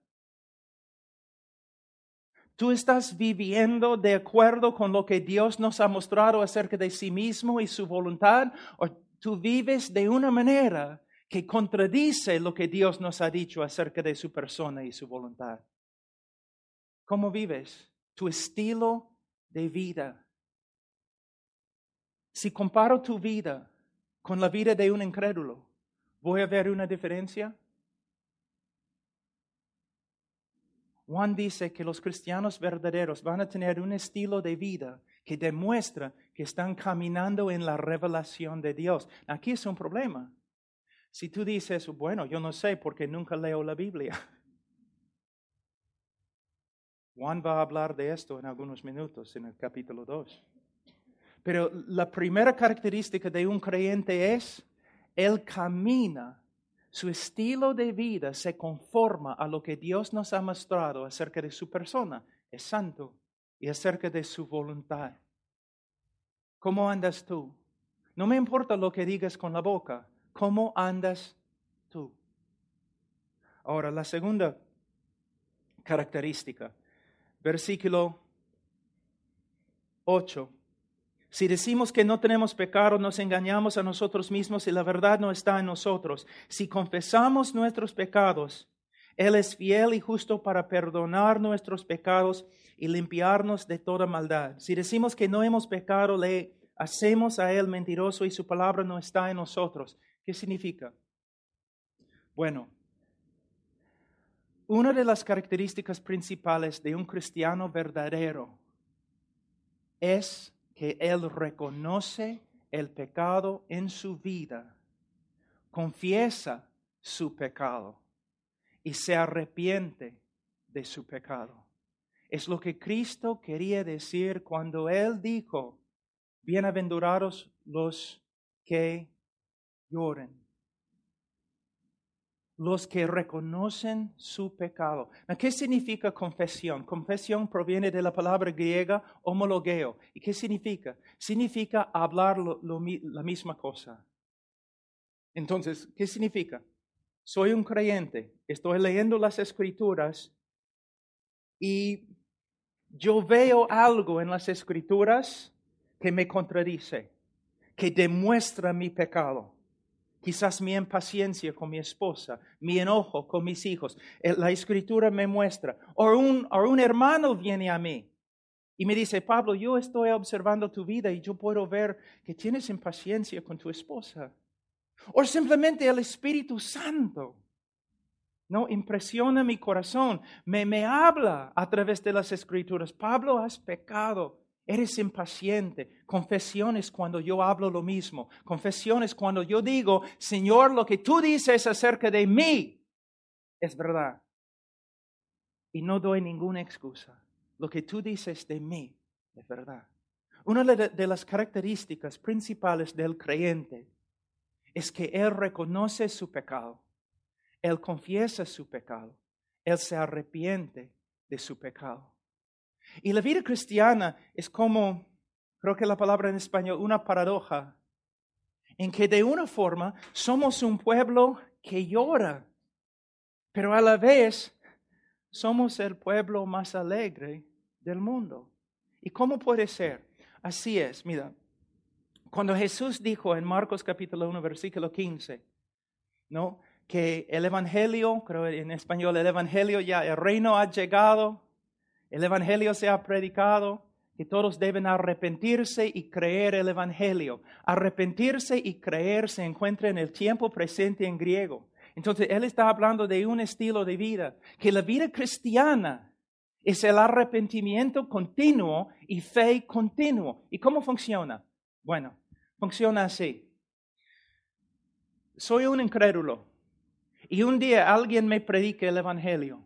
¿Tú estás viviendo de acuerdo con lo que Dios nos ha mostrado acerca de sí mismo y su voluntad? ¿O tú vives de una manera que contradice lo que Dios nos ha dicho acerca de su persona y su voluntad? ¿Cómo vives? Tu estilo de vida. Si comparo tu vida con la vida de un incrédulo, ¿voy a ver una diferencia? Juan dice que los cristianos verdaderos van a tener un estilo de vida que demuestra que están caminando en la revelación de Dios. Aquí es un problema. Si tú dices, bueno, yo no sé porque nunca leo la Biblia. Juan va a hablar de esto en algunos minutos en el capítulo dos. Pero la primera característica de un creyente es, él camina. Su estilo de vida se conforma a lo que Dios nos ha mostrado acerca de su persona, es santo, y acerca de su voluntad. ¿Cómo andas tú? No me importa lo que digas con la boca, ¿cómo andas tú? Ahora, la segunda característica, versículo ocho. Si decimos que no tenemos pecado, nos engañamos a nosotros mismos y la verdad no está en nosotros. Si confesamos nuestros pecados, Él es fiel y justo para perdonar nuestros pecados y limpiarnos de toda maldad. Si decimos que no hemos pecado, le hacemos a Él mentiroso y su palabra no está en nosotros. ¿Qué significa? Bueno, una de las características principales de un cristiano verdadero es que él reconoce el pecado en su vida, confiesa su pecado y se arrepiente de su pecado. Es lo que Cristo quería decir cuando Él dijo, bienaventurados los que lloren, los que reconocen su pecado. ¿Qué significa confesión? Confesión proviene de la palabra griega homologeo. ¿Y qué significa? Significa hablar lo, lo, la misma cosa. Entonces, ¿qué significa? Soy un creyente, estoy leyendo las Escrituras y yo veo algo en las Escrituras que me contradice, que demuestra mi pecado. Quizás mi impaciencia con mi esposa, mi enojo con mis hijos. La Escritura me muestra. O un, o un hermano viene a mí y me dice, Pablo, yo estoy observando tu vida y yo puedo ver que tienes impaciencia con tu esposa. O simplemente el Espíritu Santo, ¿no? Impresiona mi corazón, me, me habla a través de las Escrituras. Pablo, has pecado, eres impaciente. Confesiones cuando yo hablo lo mismo. Confesiones cuando yo digo, Señor, lo que tú dices acerca de mí es verdad. Y no doy ninguna excusa. Lo que tú dices de mí es verdad. Una de, de las características principales del creyente es que él reconoce su pecado. Él confiesa su pecado. Él se arrepiente de su pecado. Y la vida cristiana es como, creo que la palabra en español, una paradoja, en que de una forma somos un pueblo que llora, pero a la vez somos el pueblo más alegre del mundo. ¿Y cómo puede ser? Así es, mira, cuando Jesús dijo en Marcos capítulo uno, versículo quince, ¿no? Que el Evangelio, creo en español, el Evangelio ya, el reino ha llegado, el Evangelio se ha predicado, que todos deben arrepentirse y creer el Evangelio. Arrepentirse y creer se encuentra en el tiempo presente en griego. Entonces, él está hablando de un estilo de vida, que la vida cristiana es el arrepentimiento continuo y fe continuo. ¿Y cómo funciona? Bueno, funciona así. Soy un incrédulo y un día alguien me predica el Evangelio.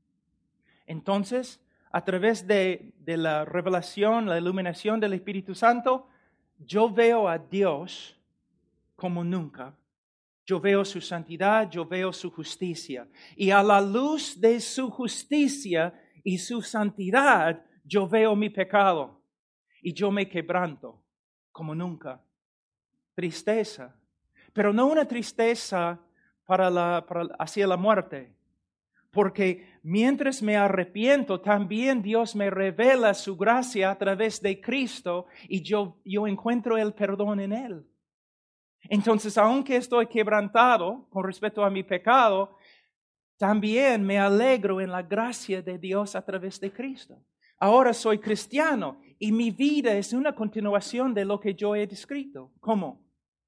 Entonces, a través de, de la revelación, la iluminación del Espíritu Santo, yo veo a Dios como nunca. Yo veo su santidad, yo veo su justicia. Y a la luz de su justicia y su santidad, yo veo mi pecado. Y yo me quebranto como nunca. Tristeza. Pero no una tristeza para la, para, hacia la muerte. Porque mientras me arrepiento, también Dios me revela su gracia a través de Cristo y yo, yo encuentro el perdón en Él. Entonces, aunque estoy quebrantado con respecto a mi pecado, también me alegro en la gracia de Dios a través de Cristo. Ahora soy cristiano y mi vida es una continuación de lo que yo he descrito. ¿Cómo?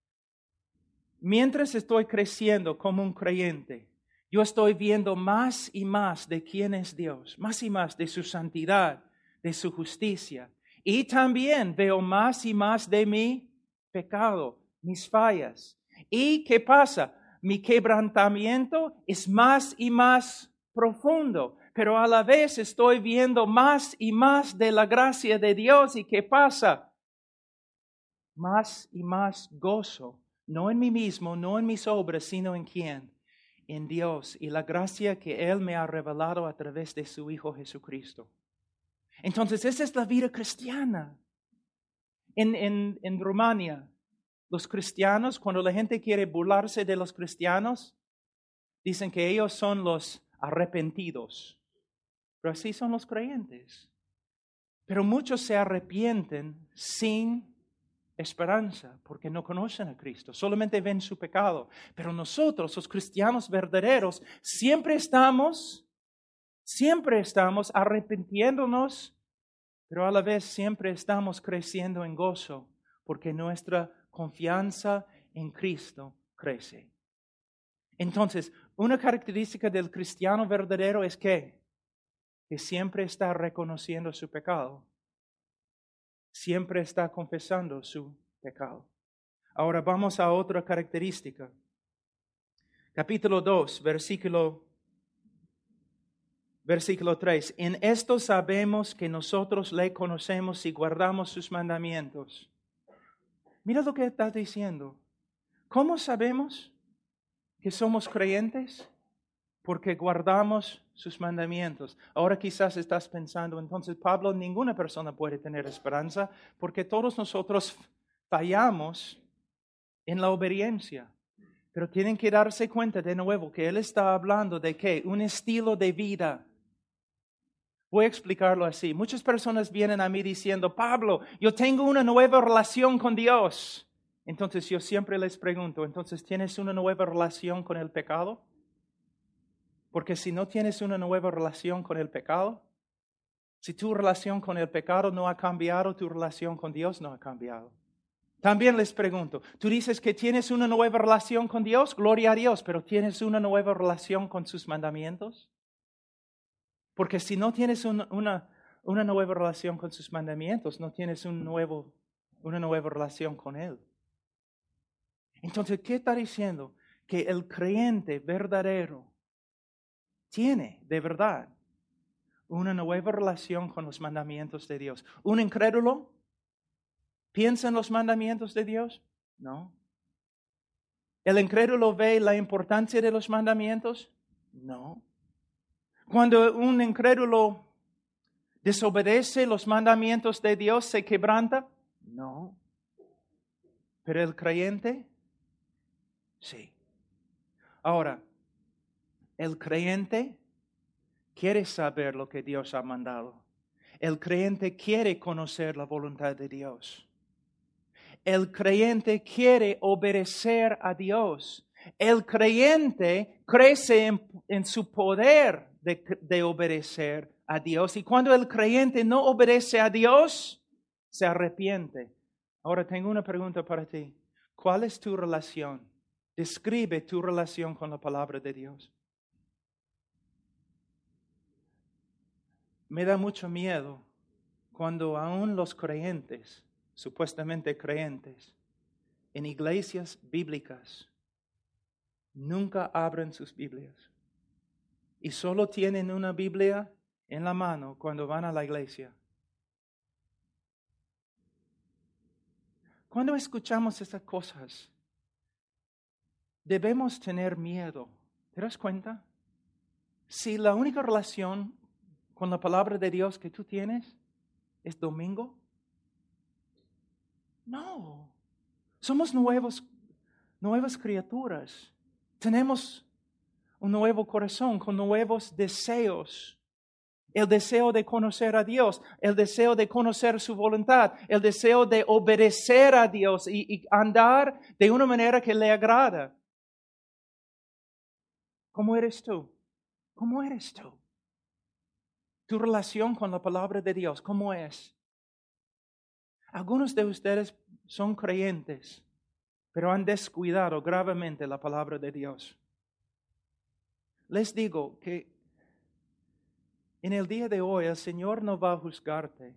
Mientras estoy creciendo como un creyente, yo estoy viendo más y más de quién es Dios, más y más de su santidad, de su justicia. Y también veo más y más de mi pecado, mis fallas. ¿Y qué pasa? Mi quebrantamiento es más y más profundo, pero a la vez estoy viendo más y más de la gracia de Dios. ¿Y qué pasa? Más y más gozo, no en mí mismo, no en mis obras, sino en quién. En Dios y la gracia que Él me ha revelado a través de su Hijo Jesucristo. Entonces, esa es la vida cristiana. En, en, en Rumania, los cristianos, cuando la gente quiere burlarse de los cristianos, dicen que ellos son los arrepentidos. Pero así son los creyentes. Pero muchos se arrepienten sin esperanza, porque no conocen a Cristo, solamente ven su pecado. Pero nosotros, los cristianos verdaderos, siempre estamos, siempre estamos arrepintiéndonos, pero a la vez siempre estamos creciendo en gozo, porque nuestra confianza en Cristo crece. Entonces, una característica del cristiano verdadero es que, que siempre está reconociendo su pecado. Siempre está confesando su pecado. Ahora vamos a otra característica. Capítulo dos, versículo, versículo tres. En esto sabemos que nosotros le conocemos y guardamos sus mandamientos. Mira lo que está diciendo. ¿Cómo sabemos que somos creyentes? Porque guardamos sus mandamientos. Ahora quizás estás pensando, entonces Pablo, ninguna persona puede tener esperanza porque todos nosotros fallamos en la obediencia. Pero tienen que darse cuenta de nuevo que él está hablando de ¿qué? Un estilo de vida. Voy a explicarlo así. Muchas personas vienen a mí diciendo, Pablo, yo tengo una nueva relación con Dios. Entonces yo siempre les pregunto, entonces, ¿tienes una nueva relación con el pecado? Porque si no tienes una nueva relación con el pecado, si tu relación con el pecado no ha cambiado, tu relación con Dios no ha cambiado. También les pregunto, tú dices que tienes una nueva relación con Dios, gloria a Dios, pero ¿tienes una nueva relación con sus mandamientos? Porque si no tienes un, una, una nueva relación con sus mandamientos, no tienes un nuevo, una nueva relación con Él. Entonces, ¿qué está diciendo? Que el creyente verdadero tiene, de verdad, una nueva relación con los mandamientos de Dios. ¿Un incrédulo piensa en los mandamientos de Dios? No. ¿El incrédulo ve la importancia de los mandamientos? No. Cuando un incrédulo desobedece los mandamientos de Dios, ¿se quebranta? No. Pero el creyente, sí. Ahora, el creyente quiere saber lo que Dios ha mandado. El creyente quiere conocer la voluntad de Dios. El creyente quiere obedecer a Dios. El creyente crece en, en su poder de, de obedecer a Dios. Y cuando el creyente no obedece a Dios, se arrepiente. Ahora tengo una pregunta para ti. ¿Cuál es tu relación? Describe tu relación con la palabra de Dios. Me da mucho miedo cuando aún los creyentes, supuestamente creyentes, en iglesias bíblicas, nunca abren sus Biblias y solo tienen una Biblia en la mano cuando van a la iglesia. Cuando escuchamos estas cosas, debemos tener miedo. ¿Te das cuenta? Si la única relación con la palabra de Dios que tú tienes es domingo, no. Somos nuevos, nuevas criaturas. Tenemos un nuevo corazón con nuevos deseos. El deseo de conocer a Dios, el deseo de conocer su voluntad, el deseo de obedecer a Dios y, y andar de una manera que le agrada. ¿Cómo eres tú? ¿Cómo eres tú? Tu relación con la palabra de Dios, ¿cómo es? Algunos de ustedes son creyentes, pero han descuidado gravemente la palabra de Dios. Les digo que en el día de hoy el Señor no va a juzgarte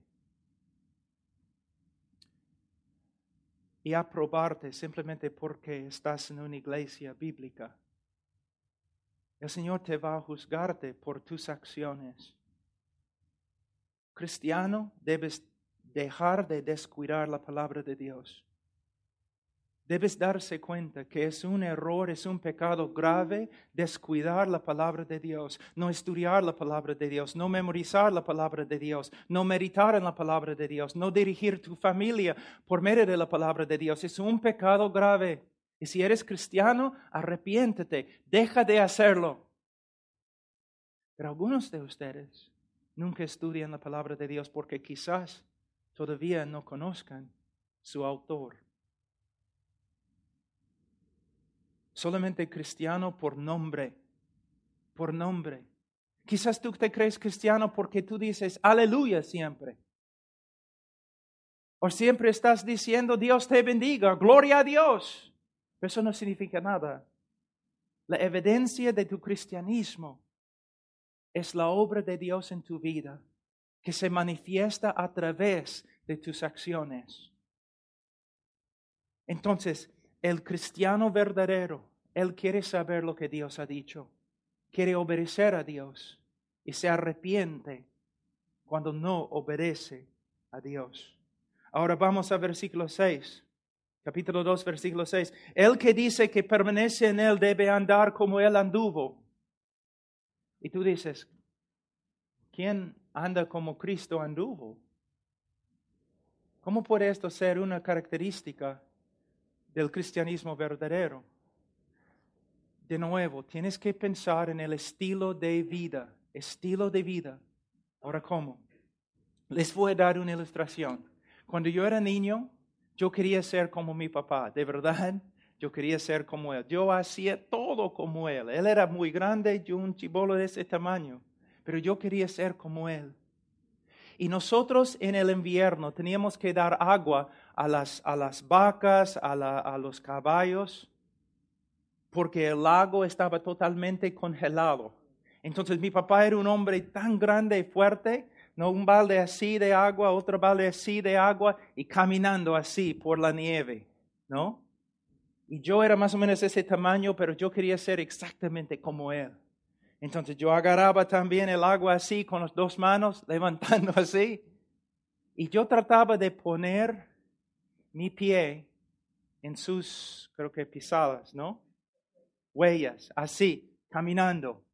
y aprobarte simplemente porque estás en una iglesia bíblica. El Señor te va a juzgarte por tus acciones. Cristiano, debes dejar de descuidar la palabra de Dios. Debes darse cuenta que es un error, es un pecado grave descuidar la palabra de Dios, no estudiar la palabra de Dios, no memorizar la palabra de Dios, no meditar en la palabra de Dios, no dirigir tu familia por medio de la palabra de Dios. Es un pecado grave. Y si eres cristiano, arrepiéntete, deja de hacerlo. Pero algunos de ustedes nunca estudian la palabra de Dios porque quizás todavía no conozcan su autor. Solamente cristiano por nombre, por nombre. Quizás tú te crees cristiano porque tú dices aleluya siempre. O siempre estás diciendo Dios te bendiga, gloria a Dios. Pero eso no significa nada. La evidencia de tu cristianismo es la obra de Dios en tu vida, que se manifiesta a través de tus acciones. Entonces, el cristiano verdadero, él quiere saber lo que Dios ha dicho, quiere obedecer a Dios y se arrepiente cuando no obedece a Dios. Ahora vamos a versículo seis, capítulo dos, versículo seis. El que dice que permanece en él debe andar como él anduvo. Y tú dices, ¿quién anda como Cristo anduvo? ¿Cómo puede esto ser una característica del cristianismo verdadero? De nuevo, tienes que pensar en el estilo de vida, estilo de vida. Ahora, ¿cómo? Les voy a dar una ilustración. Cuando yo era niño, Yo quería ser como mi papá, de verdad. Yo quería ser como él. Yo hacía todo como él. Él era muy grande, yo un chibolo de ese tamaño. Pero yo quería ser como él. Y nosotros en el invierno teníamos que dar agua a las, a las vacas, a, la, a los caballos, porque el lago estaba totalmente congelado. Entonces mi papá era un hombre tan grande y fuerte, no un balde así de agua, otro balde así de agua, y caminando así por la nieve, ¿no? Y yo era más o menos ese tamaño, pero yo quería ser exactamente como él. Entonces yo agarraba también el agua así, con las dos manos, levantando así. Y yo trataba de poner mi pie en sus, creo que pisadas, ¿no? Huellas, así, caminando.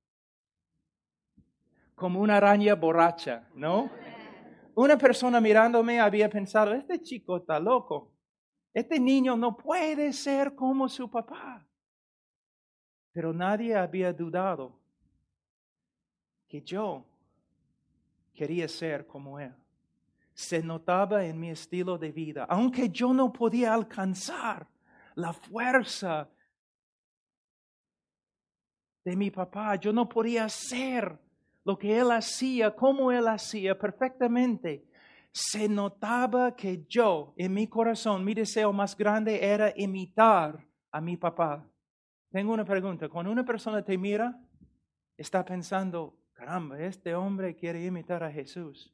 Como una araña borracha, ¿no? Una persona mirándome había pensado, este chico está loco. Este niño no puede ser como su papá. Pero nadie había dudado que yo quería ser como él. Se notaba en mi estilo de vida, aunque yo no podía alcanzar la fuerza de mi papá, yo no podía hacer lo que él hacía, como él hacía perfectamente. Se notaba que yo, en mi corazón, mi deseo más grande era imitar a mi papá. Tengo una pregunta. Cuando una persona te mira, está pensando, caramba, este hombre quiere imitar a Jesús.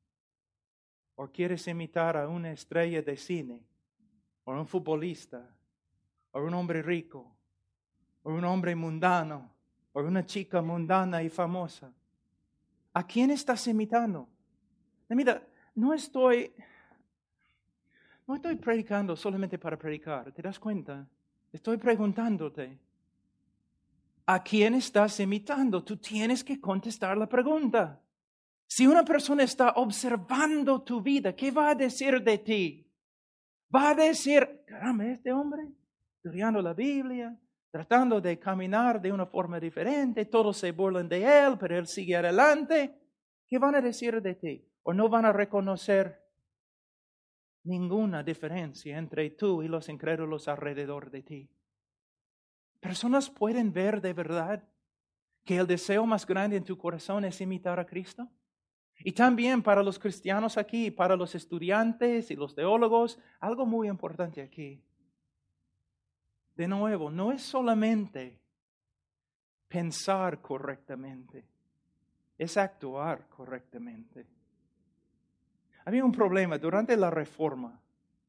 O quieres imitar a una estrella de cine, o un futbolista, o un hombre rico, o un hombre mundano, o una chica mundana y famosa. ¿A quién estás imitando? Mira, no estoy, no estoy predicando solamente para predicar, ¿te das cuenta? Estoy preguntándote, ¿a quién estás imitando? Tú tienes que contestar la pregunta. Si una persona está observando tu vida, ¿qué va a decir de ti? Va a decir, caramba, este hombre, estudiando la Biblia, tratando de caminar de una forma diferente, todos se burlan de él, pero él sigue adelante. ¿Qué van a decir de ti? ¿O no van a reconocer ninguna diferencia entre tú y los incrédulos alrededor de ti? Personas pueden ver de verdad que el deseo más grande en tu corazón es imitar a Cristo. Y también para los cristianos aquí, para los estudiantes y los teólogos, algo muy importante aquí. De nuevo, no es solamente pensar correctamente, es actuar correctamente. Había un problema durante la Reforma.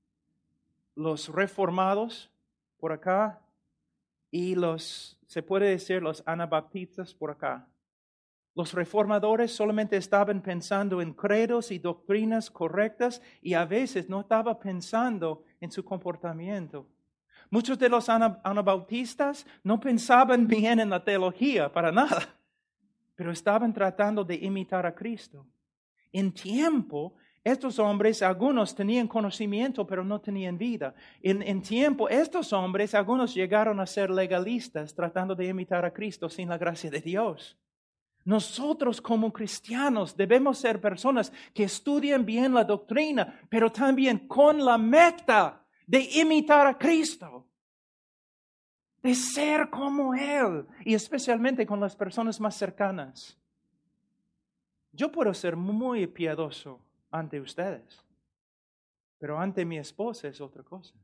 Los reformados por acá y los, se puede decir, los anabaptistas por acá. Los reformadores solamente estaban pensando en credos y doctrinas correctas y a veces no estaban pensando en su comportamiento. Muchos de los anabautistas no pensaban bien en la teología para nada, pero estaban tratando de imitar a Cristo. En tiempo, estos hombres, algunos tenían conocimiento, pero no tenían vida. En, en tiempo, estos hombres, algunos llegaron a ser legalistas, tratando de imitar a Cristo sin la gracia de Dios. Nosotros como cristianos debemos ser personas que estudian bien la doctrina, pero también con la meta de imitar a Cristo, de ser como Él, y especialmente con las personas más cercanas. Yo puedo ser muy piadoso ante ustedes, pero ante mi esposa es otra cosa.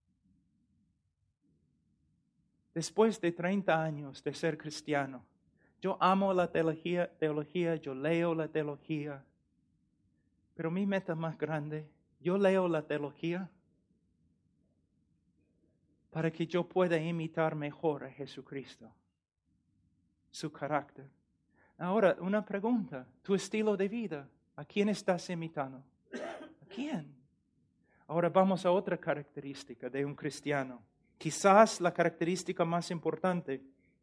Después de treinta años de ser cristiano, yo amo la teología, teología, yo leo la teología, pero mi meta más grande, yo leo la teología para que yo pueda imitar mejor a Jesucristo, su carácter. Ahora, una pregunta, tu estilo de vida, ¿a quién estás imitando? ¿A quién? Ahora vamos a otra característica de un cristiano, quizás la característica más importante.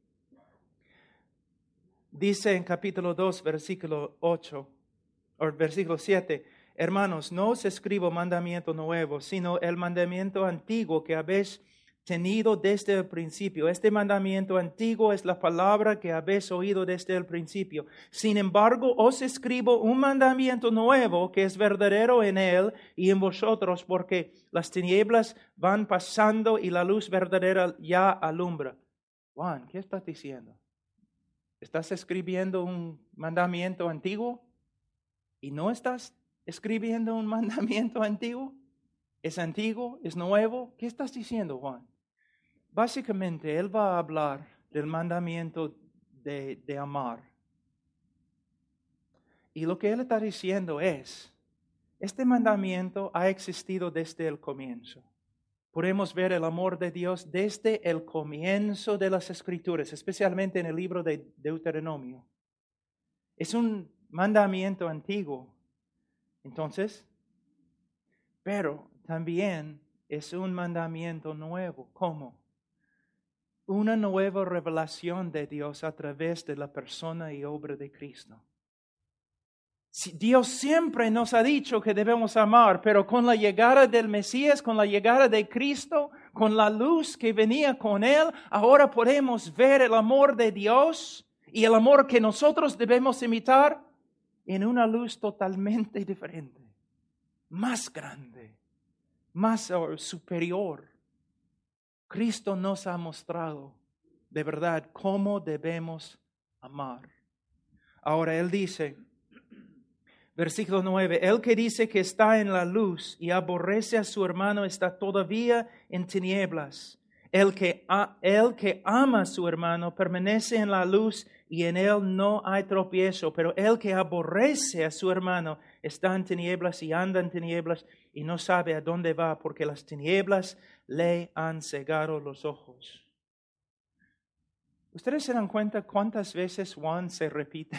Dice en capítulo dos, versículo ocho, o versículo siete, hermanos, no os escribo mandamiento nuevo, sino el mandamiento antiguo que habéis tenido desde el principio. Este mandamiento antiguo es la palabra que habéis oído desde el principio. Sin embargo, os escribo un mandamiento nuevo que es verdadero en él y en vosotros, porque las tinieblas van pasando y la luz verdadera ya alumbra. Juan, ¿qué estás diciendo? ¿Estás escribiendo un mandamiento antiguo? ¿Y no estás escribiendo un mandamiento antiguo? ¿Es antiguo? ¿Es nuevo? ¿Qué estás diciendo, Juan? Básicamente, él va a hablar del mandamiento de, de amar. Y lo que él está diciendo es, este mandamiento ha existido desde el comienzo. Podemos ver el amor de Dios desde el comienzo de las Escrituras, especialmente en el libro de Deuteronomio. Es un mandamiento antiguo, entonces, pero también es un mandamiento nuevo. ¿Cómo? Una nueva revelación de Dios a través de la persona y obra de Cristo. Dios siempre nos ha dicho que debemos amar, pero con la llegada del Mesías, con la llegada de Cristo, con la luz que venía con Él, ahora podemos ver el amor de Dios y el amor que nosotros debemos imitar en una luz totalmente diferente, más grande, más superior. Cristo nos ha mostrado de verdad cómo debemos amar. Ahora Él dice, versículo nueve, el que dice que está en la luz y aborrece a su hermano está todavía en tinieblas. El que, a, el que ama a su hermano permanece en la luz y en él no hay tropiezo. Pero el que aborrece a su hermano está en tinieblas y anda en tinieblas y no sabe a dónde va porque las tinieblas le han cegado los ojos. ¿Ustedes se dan cuenta cuántas veces Juan se repite?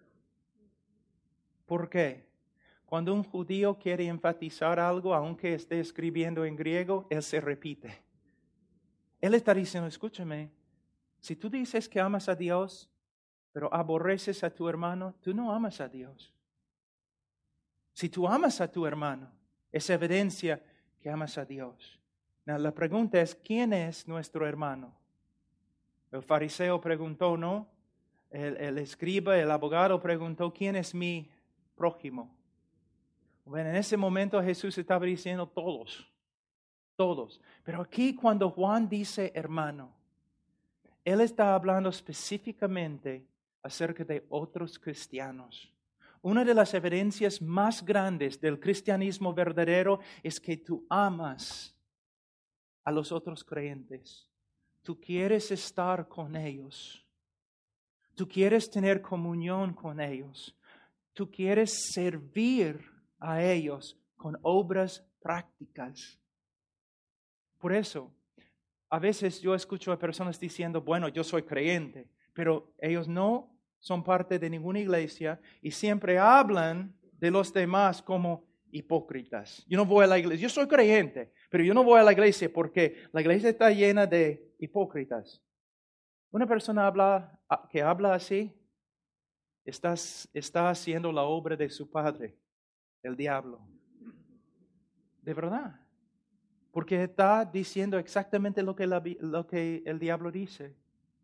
¿Por qué? Cuando un judío quiere enfatizar algo, aunque esté escribiendo en griego, él se repite. Él está diciendo, escúchame, si tú dices que amas a Dios, pero aborreces a tu hermano, tú no amas a Dios. Si tú amas a tu hermano, es evidencia que amas a Dios. Now, la pregunta es, ¿quién es nuestro hermano? El fariseo preguntó, ¿no? El, el escriba, el abogado preguntó, ¿quién es mi prójimo? Bueno, en ese momento Jesús estaba diciendo todos, todos. Pero aquí cuando Juan dice hermano, él está hablando específicamente acerca de otros cristianos. Una de las evidencias más grandes del cristianismo verdadero es que tú amas a los otros creyentes. Tú quieres estar con ellos. Tú quieres tener comunión con ellos. Tú quieres servir a ellos con obras prácticas. Por eso, a veces yo escucho a personas diciendo, bueno, yo soy creyente, pero ellos no son parte de ninguna iglesia y siempre hablan de los demás como hipócritas. Yo no voy a la iglesia, yo soy creyente, pero yo no voy a la iglesia porque la iglesia está llena de hipócritas. Una persona habla, que habla así, está, está haciendo la obra de su padre, el diablo. De verdad. Porque está diciendo exactamente lo que, la, lo que el diablo dice.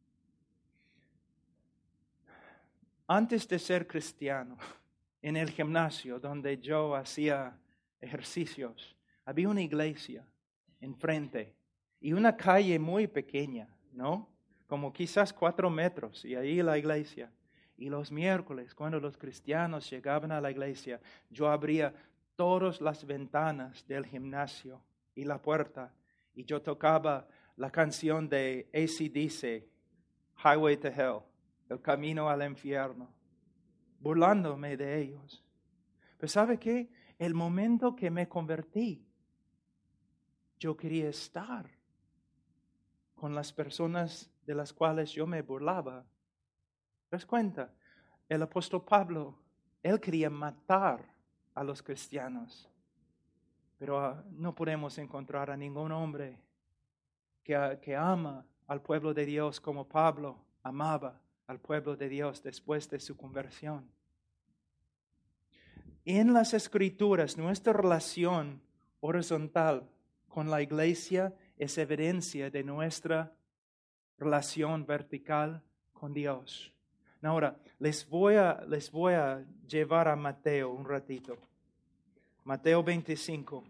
Antes de ser cristiano, en el gimnasio donde yo hacía ejercicios, había una iglesia enfrente y una calle muy pequeña, ¿no? Como quizás cuatro metros, y ahí la iglesia. Y los miércoles, cuando los cristianos llegaban a la iglesia, yo abría todas las ventanas del gimnasio y la puerta, y yo tocaba la canción de A C D C, Highway to Hell, el camino al infierno, burlándome de ellos. Pero ¿sabe qué? El momento que me convertí, yo quería estar con las personas de las cuales yo me burlaba. ¿Te das cuenta? El apóstol Pablo, él quería matar a los cristianos. Pero uh, no podemos encontrar a ningún hombre que, uh, que ama al pueblo de Dios como Pablo amaba al pueblo de Dios después de su conversión. En las Escrituras, nuestra relación horizontal con la iglesia es evidencia de nuestra relación vertical con Dios. Ahora, les voy a, les voy a llevar a Mateo un ratito. Mateo veinticinco.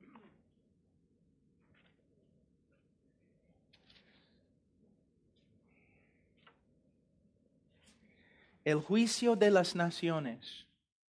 El juicio de las naciones.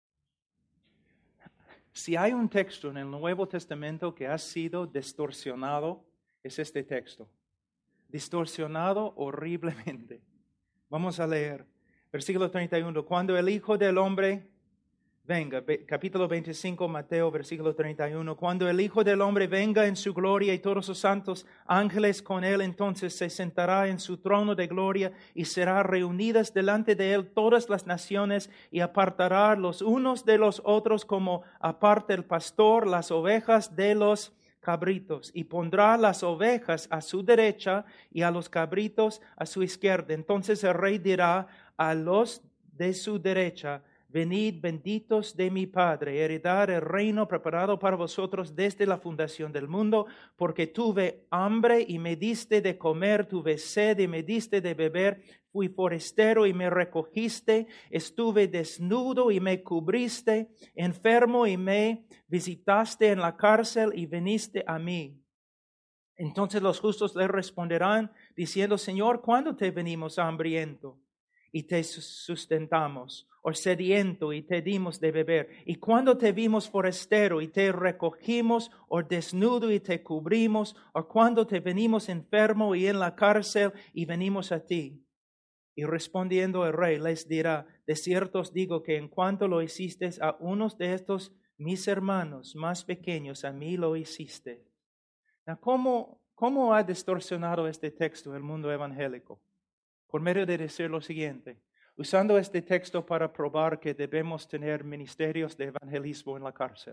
Si hay un texto en el Nuevo Testamento que ha sido distorsionado, es este texto. Distorsionado horriblemente. Vamos a leer. Versículo treinta y uno. Cuando el Hijo del Hombre venga, capítulo veinticinco, Mateo, versículo treinta y uno. Cuando el Hijo del Hombre venga en su gloria y todos sus santos ángeles con él, entonces se sentará en su trono de gloria y será reunidas delante de él todas las naciones y apartará los unos de los otros como aparta el pastor las ovejas de los cabritos, y pondrá las ovejas a su derecha y a los cabritos a su izquierda. Entonces el rey dirá a los de su derecha: venid, benditos de mi Padre, heredad el reino preparado para vosotros desde la fundación del mundo, porque tuve hambre y me diste de comer, tuve sed y me diste de beber, fui forastero y me recogiste, estuve desnudo y me cubriste, enfermo y me visitaste, en la cárcel y viniste a mí. Entonces los justos le responderán diciendo: Señor, ¿cuándo te venimos hambriento y te sustentamos, o sediento y te dimos de beber? ¿Y cuando te vimos forastero y te recogimos, o desnudo y te cubrimos? ¿O cuando te venimos enfermo y en la cárcel y venimos a ti? Y respondiendo el rey les dirá: de cierto os digo que en cuanto lo hiciste a unos de estos mis hermanos más pequeños, a mí lo hiciste. ¿Cómo, cómo ha distorsionado este texto el mundo evangélico? Por medio de decir lo siguiente: usando este texto para probar que debemos tener ministerios de evangelismo en la cárcel.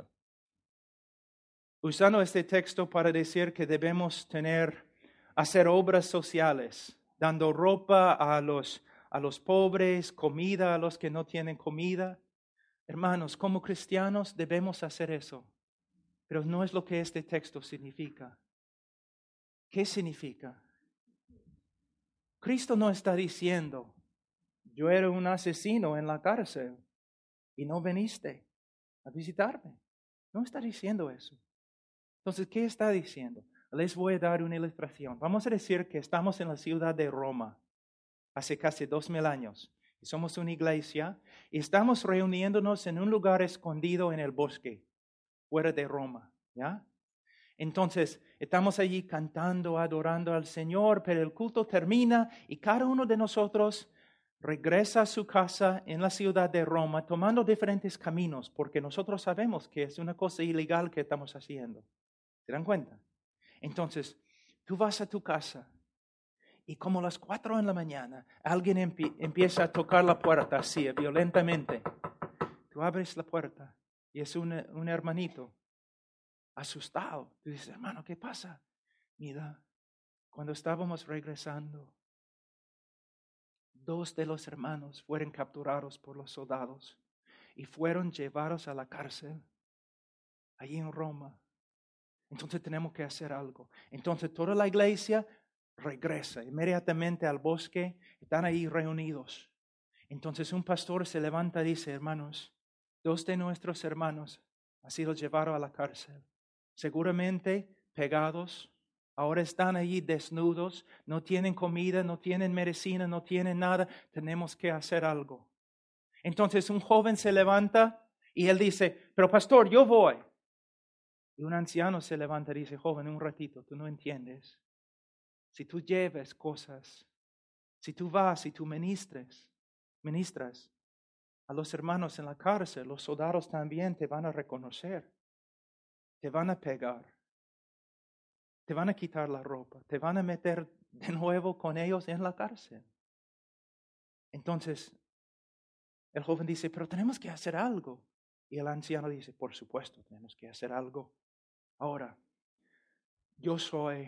Usando este texto para decir que debemos tener, hacer obras sociales, dando ropa a los, a los pobres, comida a los que no tienen comida. Hermanos, como cristianos debemos hacer eso, pero no es lo que este texto significa. ¿Qué significa? Cristo no está diciendo: yo era un asesino en la cárcel y no viniste a visitarme. No está diciendo eso. Entonces, ¿qué está diciendo? Les voy a dar una ilustración. Vamos a decir que estamos en la ciudad de Roma hace casi dos mil años. Y somos una iglesia y estamos reuniéndonos en un lugar escondido en el bosque, fuera de Roma, ¿ya? Entonces, estamos allí cantando, adorando al Señor, pero el culto termina y cada uno de nosotros regresa a su casa en la ciudad de Roma tomando diferentes caminos, porque nosotros sabemos que es una cosa ilegal que estamos haciendo. ¿Se dan cuenta? Entonces, tú vas a tu casa y como a las cuatro de la mañana alguien empie- empieza a tocar la puerta así, violentamente. Tú abres la puerta y es un, un hermanito asustado. Tú dices: hermano, ¿qué pasa? Mira, cuando estábamos regresando, dos de los hermanos fueron capturados por los soldados y fueron llevados a la cárcel allí en Roma. Entonces tenemos que hacer algo. Entonces toda la iglesia regresa inmediatamente al bosque. Están ahí reunidos. Entonces un pastor se levanta y dice: hermanos, dos de nuestros hermanos han sido llevados a la cárcel. Seguramente pegados, ahora están allí desnudos, no tienen comida, no tienen medicina, no tienen nada. Tenemos que hacer algo. Entonces un joven se levanta y él dice: pero pastor, yo voy. Y un anciano se levanta y dice: joven, un ratito, tú no entiendes. Si tú lleves cosas, si tú vas, si tú ministres, ministras a los hermanos en la cárcel, los soldados también te van a reconocer, te van a pegar, te van a quitar la ropa, te van a meter de nuevo con ellos en la cárcel. Entonces, el joven dice: pero tenemos que hacer algo. Y el anciano dice: por supuesto, tenemos que hacer algo. Ahora, yo soy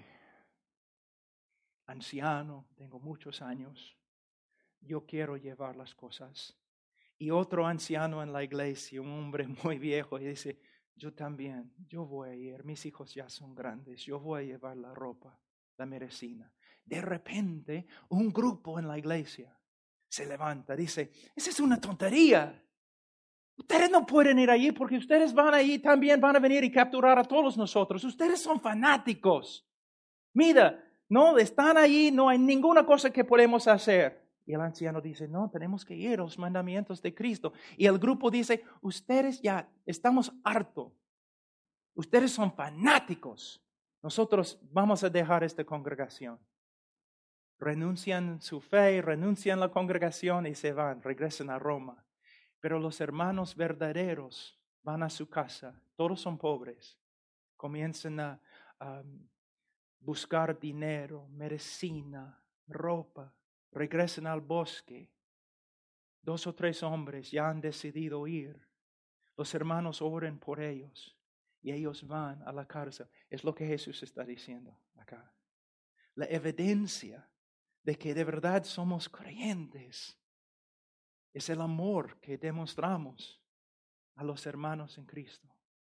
anciano, tengo muchos años, yo quiero llevar las cosas. Y otro anciano en la iglesia, un hombre muy viejo, y dice: yo también, yo voy a ir, mis hijos ya son grandes, yo voy a llevar la ropa, la medicina. De repente, un grupo en la iglesia se levanta, dice, esa es una tontería. Ustedes no pueden ir allí porque ustedes van allí también, van a venir y capturar a todos nosotros. Ustedes son fanáticos. Mira, no, están allí, no hay ninguna cosa que podemos hacer. Y el anciano dice, no, tenemos que ir a los mandamientos de Cristo. Y el grupo dice, ustedes ya estamos hartos. Ustedes son fanáticos. Nosotros vamos a dejar esta congregación. Renuncian su fe, renuncian la congregación y se van, regresan a Roma. Pero los hermanos verdaderos van a su casa. Todos son pobres. Comienzan a um, buscar dinero, medicina, ropa. Regresan al bosque. Dos o tres hombres ya han decidido ir. Los hermanos oren por ellos y ellos van a la cárcel. Es lo que Jesús está diciendo acá. La evidencia de que de verdad somos creyentes es el amor que demostramos a los hermanos en Cristo.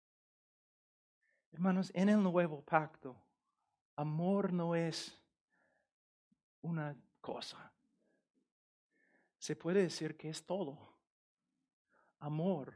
Hermanos, en el nuevo pacto, amor no es una cosa. Se puede decir que es todo. Amor.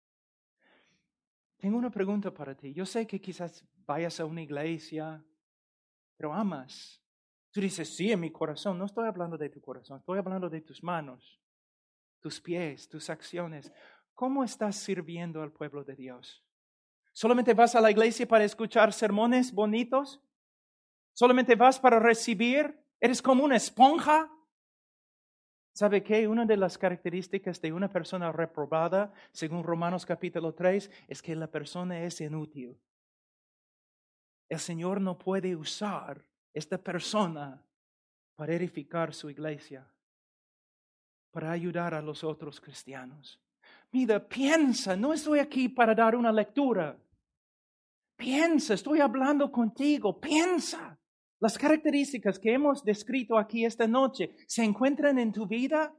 Tengo una pregunta para ti. Yo sé que quizás vayas a una iglesia, pero amas. Tú dices, sí, en mi corazón. No estoy hablando de tu corazón, estoy hablando de tus manos, tus pies, tus acciones. ¿Cómo estás sirviendo al pueblo de Dios? ¿Solamente vas a la iglesia para escuchar sermones bonitos? ¿Solamente vas para recibir? ¿Eres como una esponja? ¿Sabe qué? Una de las características de una persona reprobada, según Romanos capítulo tres, es que la persona es inútil. El Señor no puede usar esta persona para edificar su iglesia, para ayudar a los otros cristianos. Mira, piensa, no estoy aquí para dar una lectura. Piensa, estoy hablando contigo, piensa. Las características que hemos descrito aquí esta noche, ¿se encuentran en tu vida?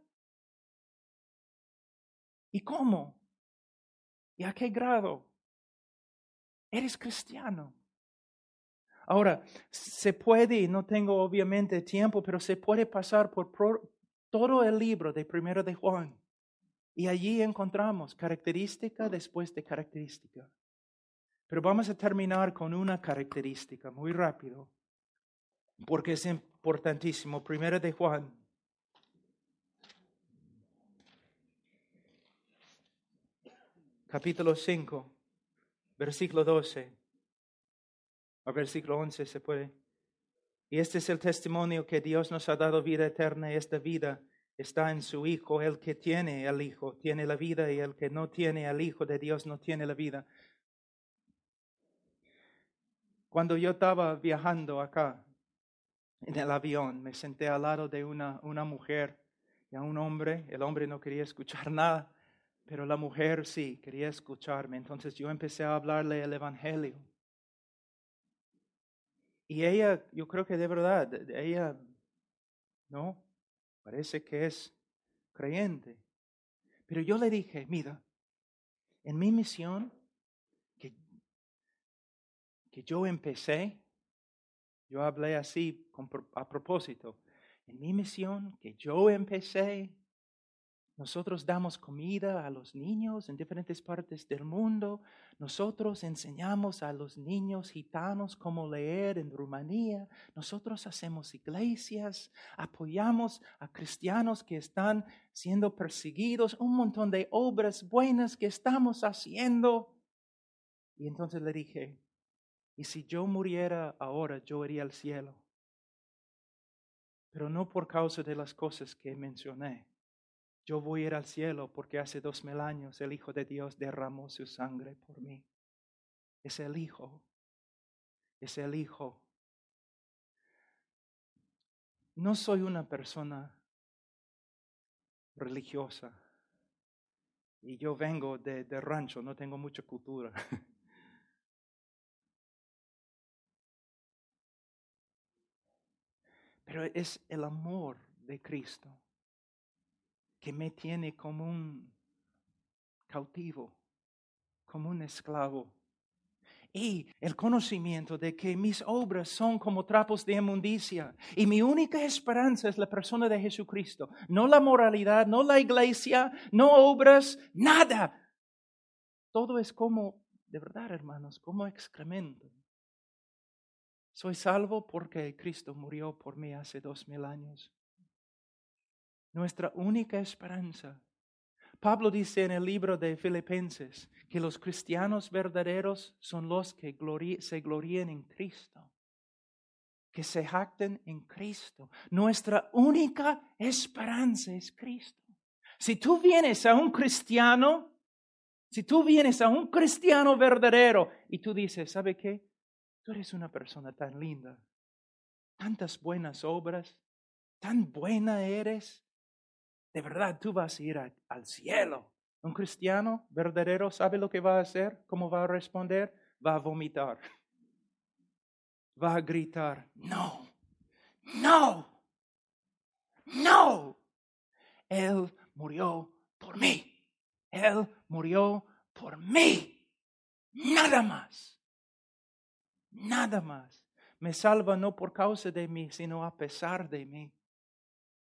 ¿Y cómo? ¿Y a qué grado? Eres cristiano. Ahora, se puede, no tengo obviamente tiempo, pero se puede pasar por pro, todo el libro de Primero de Juan. Y allí encontramos característica después de característica. Pero vamos a terminar con una característica muy rápido, porque es importantísimo. Primero de Juan. Capítulo cinco, versículo doce. O versículo once se puede. Y este es el testimonio que Dios nos ha dado vida eterna, y esta vida está en su Hijo. El que tiene el Hijo tiene la vida, y el que no tiene el Hijo de Dios no tiene la vida. Cuando yo estaba viajando acá en el avión, me senté al lado de una, una mujer y a un hombre. El hombre no quería escuchar nada, pero la mujer sí quería escucharme. Entonces yo empecé a hablarle el Evangelio. Y ella, yo creo que de verdad, ella, no, parece que es creyente. Pero yo le dije, mira, en mi misión que, que yo empecé, yo hablé así con, a propósito, en mi misión que yo empecé, nosotros damos comida a los niños en diferentes partes del mundo. Nosotros enseñamos a los niños gitanos cómo leer en Rumanía. Nosotros hacemos iglesias, apoyamos a cristianos que están siendo perseguidos, un montón de obras buenas que estamos haciendo. Y entonces le dije, ¿y si yo muriera ahora, yo iría al cielo? Pero no por causa de las cosas que mencioné. Yo voy a ir al cielo porque hace dos mil años el Hijo de Dios derramó su sangre por mí. Es el Hijo. Es el Hijo. No soy una persona religiosa. Y yo vengo de, de rancho, no tengo mucha cultura. Pero es el amor de Cristo que me tiene como un cautivo, como un esclavo. Y el conocimiento de que mis obras son como trapos de inmundicia. Y mi única esperanza es la persona de Jesucristo. No la moralidad, no la iglesia, no obras, nada. Todo es como, de verdad, hermanos, como excremento. Soy salvo porque Cristo murió por mí hace dos mil años. Nuestra única esperanza. Pablo dice en el libro de Filipenses que los cristianos verdaderos son los que glori- se glorían en Cristo, que se jacten en Cristo. Nuestra única esperanza es Cristo. Si tú vienes a un cristiano, si tú vienes a un cristiano verdadero y tú dices, ¿sabe qué? Tú eres una persona tan linda, tantas buenas obras, tan buena eres. De verdad, tú vas a ir a, al cielo. Un cristiano verdadero sabe lo que va a hacer, cómo va a responder, va a vomitar, va a gritar, no, no, no. Él murió por mí. Él murió por mí. Nada más. Nada más. Me salva no por causa de mí, sino a pesar de mí.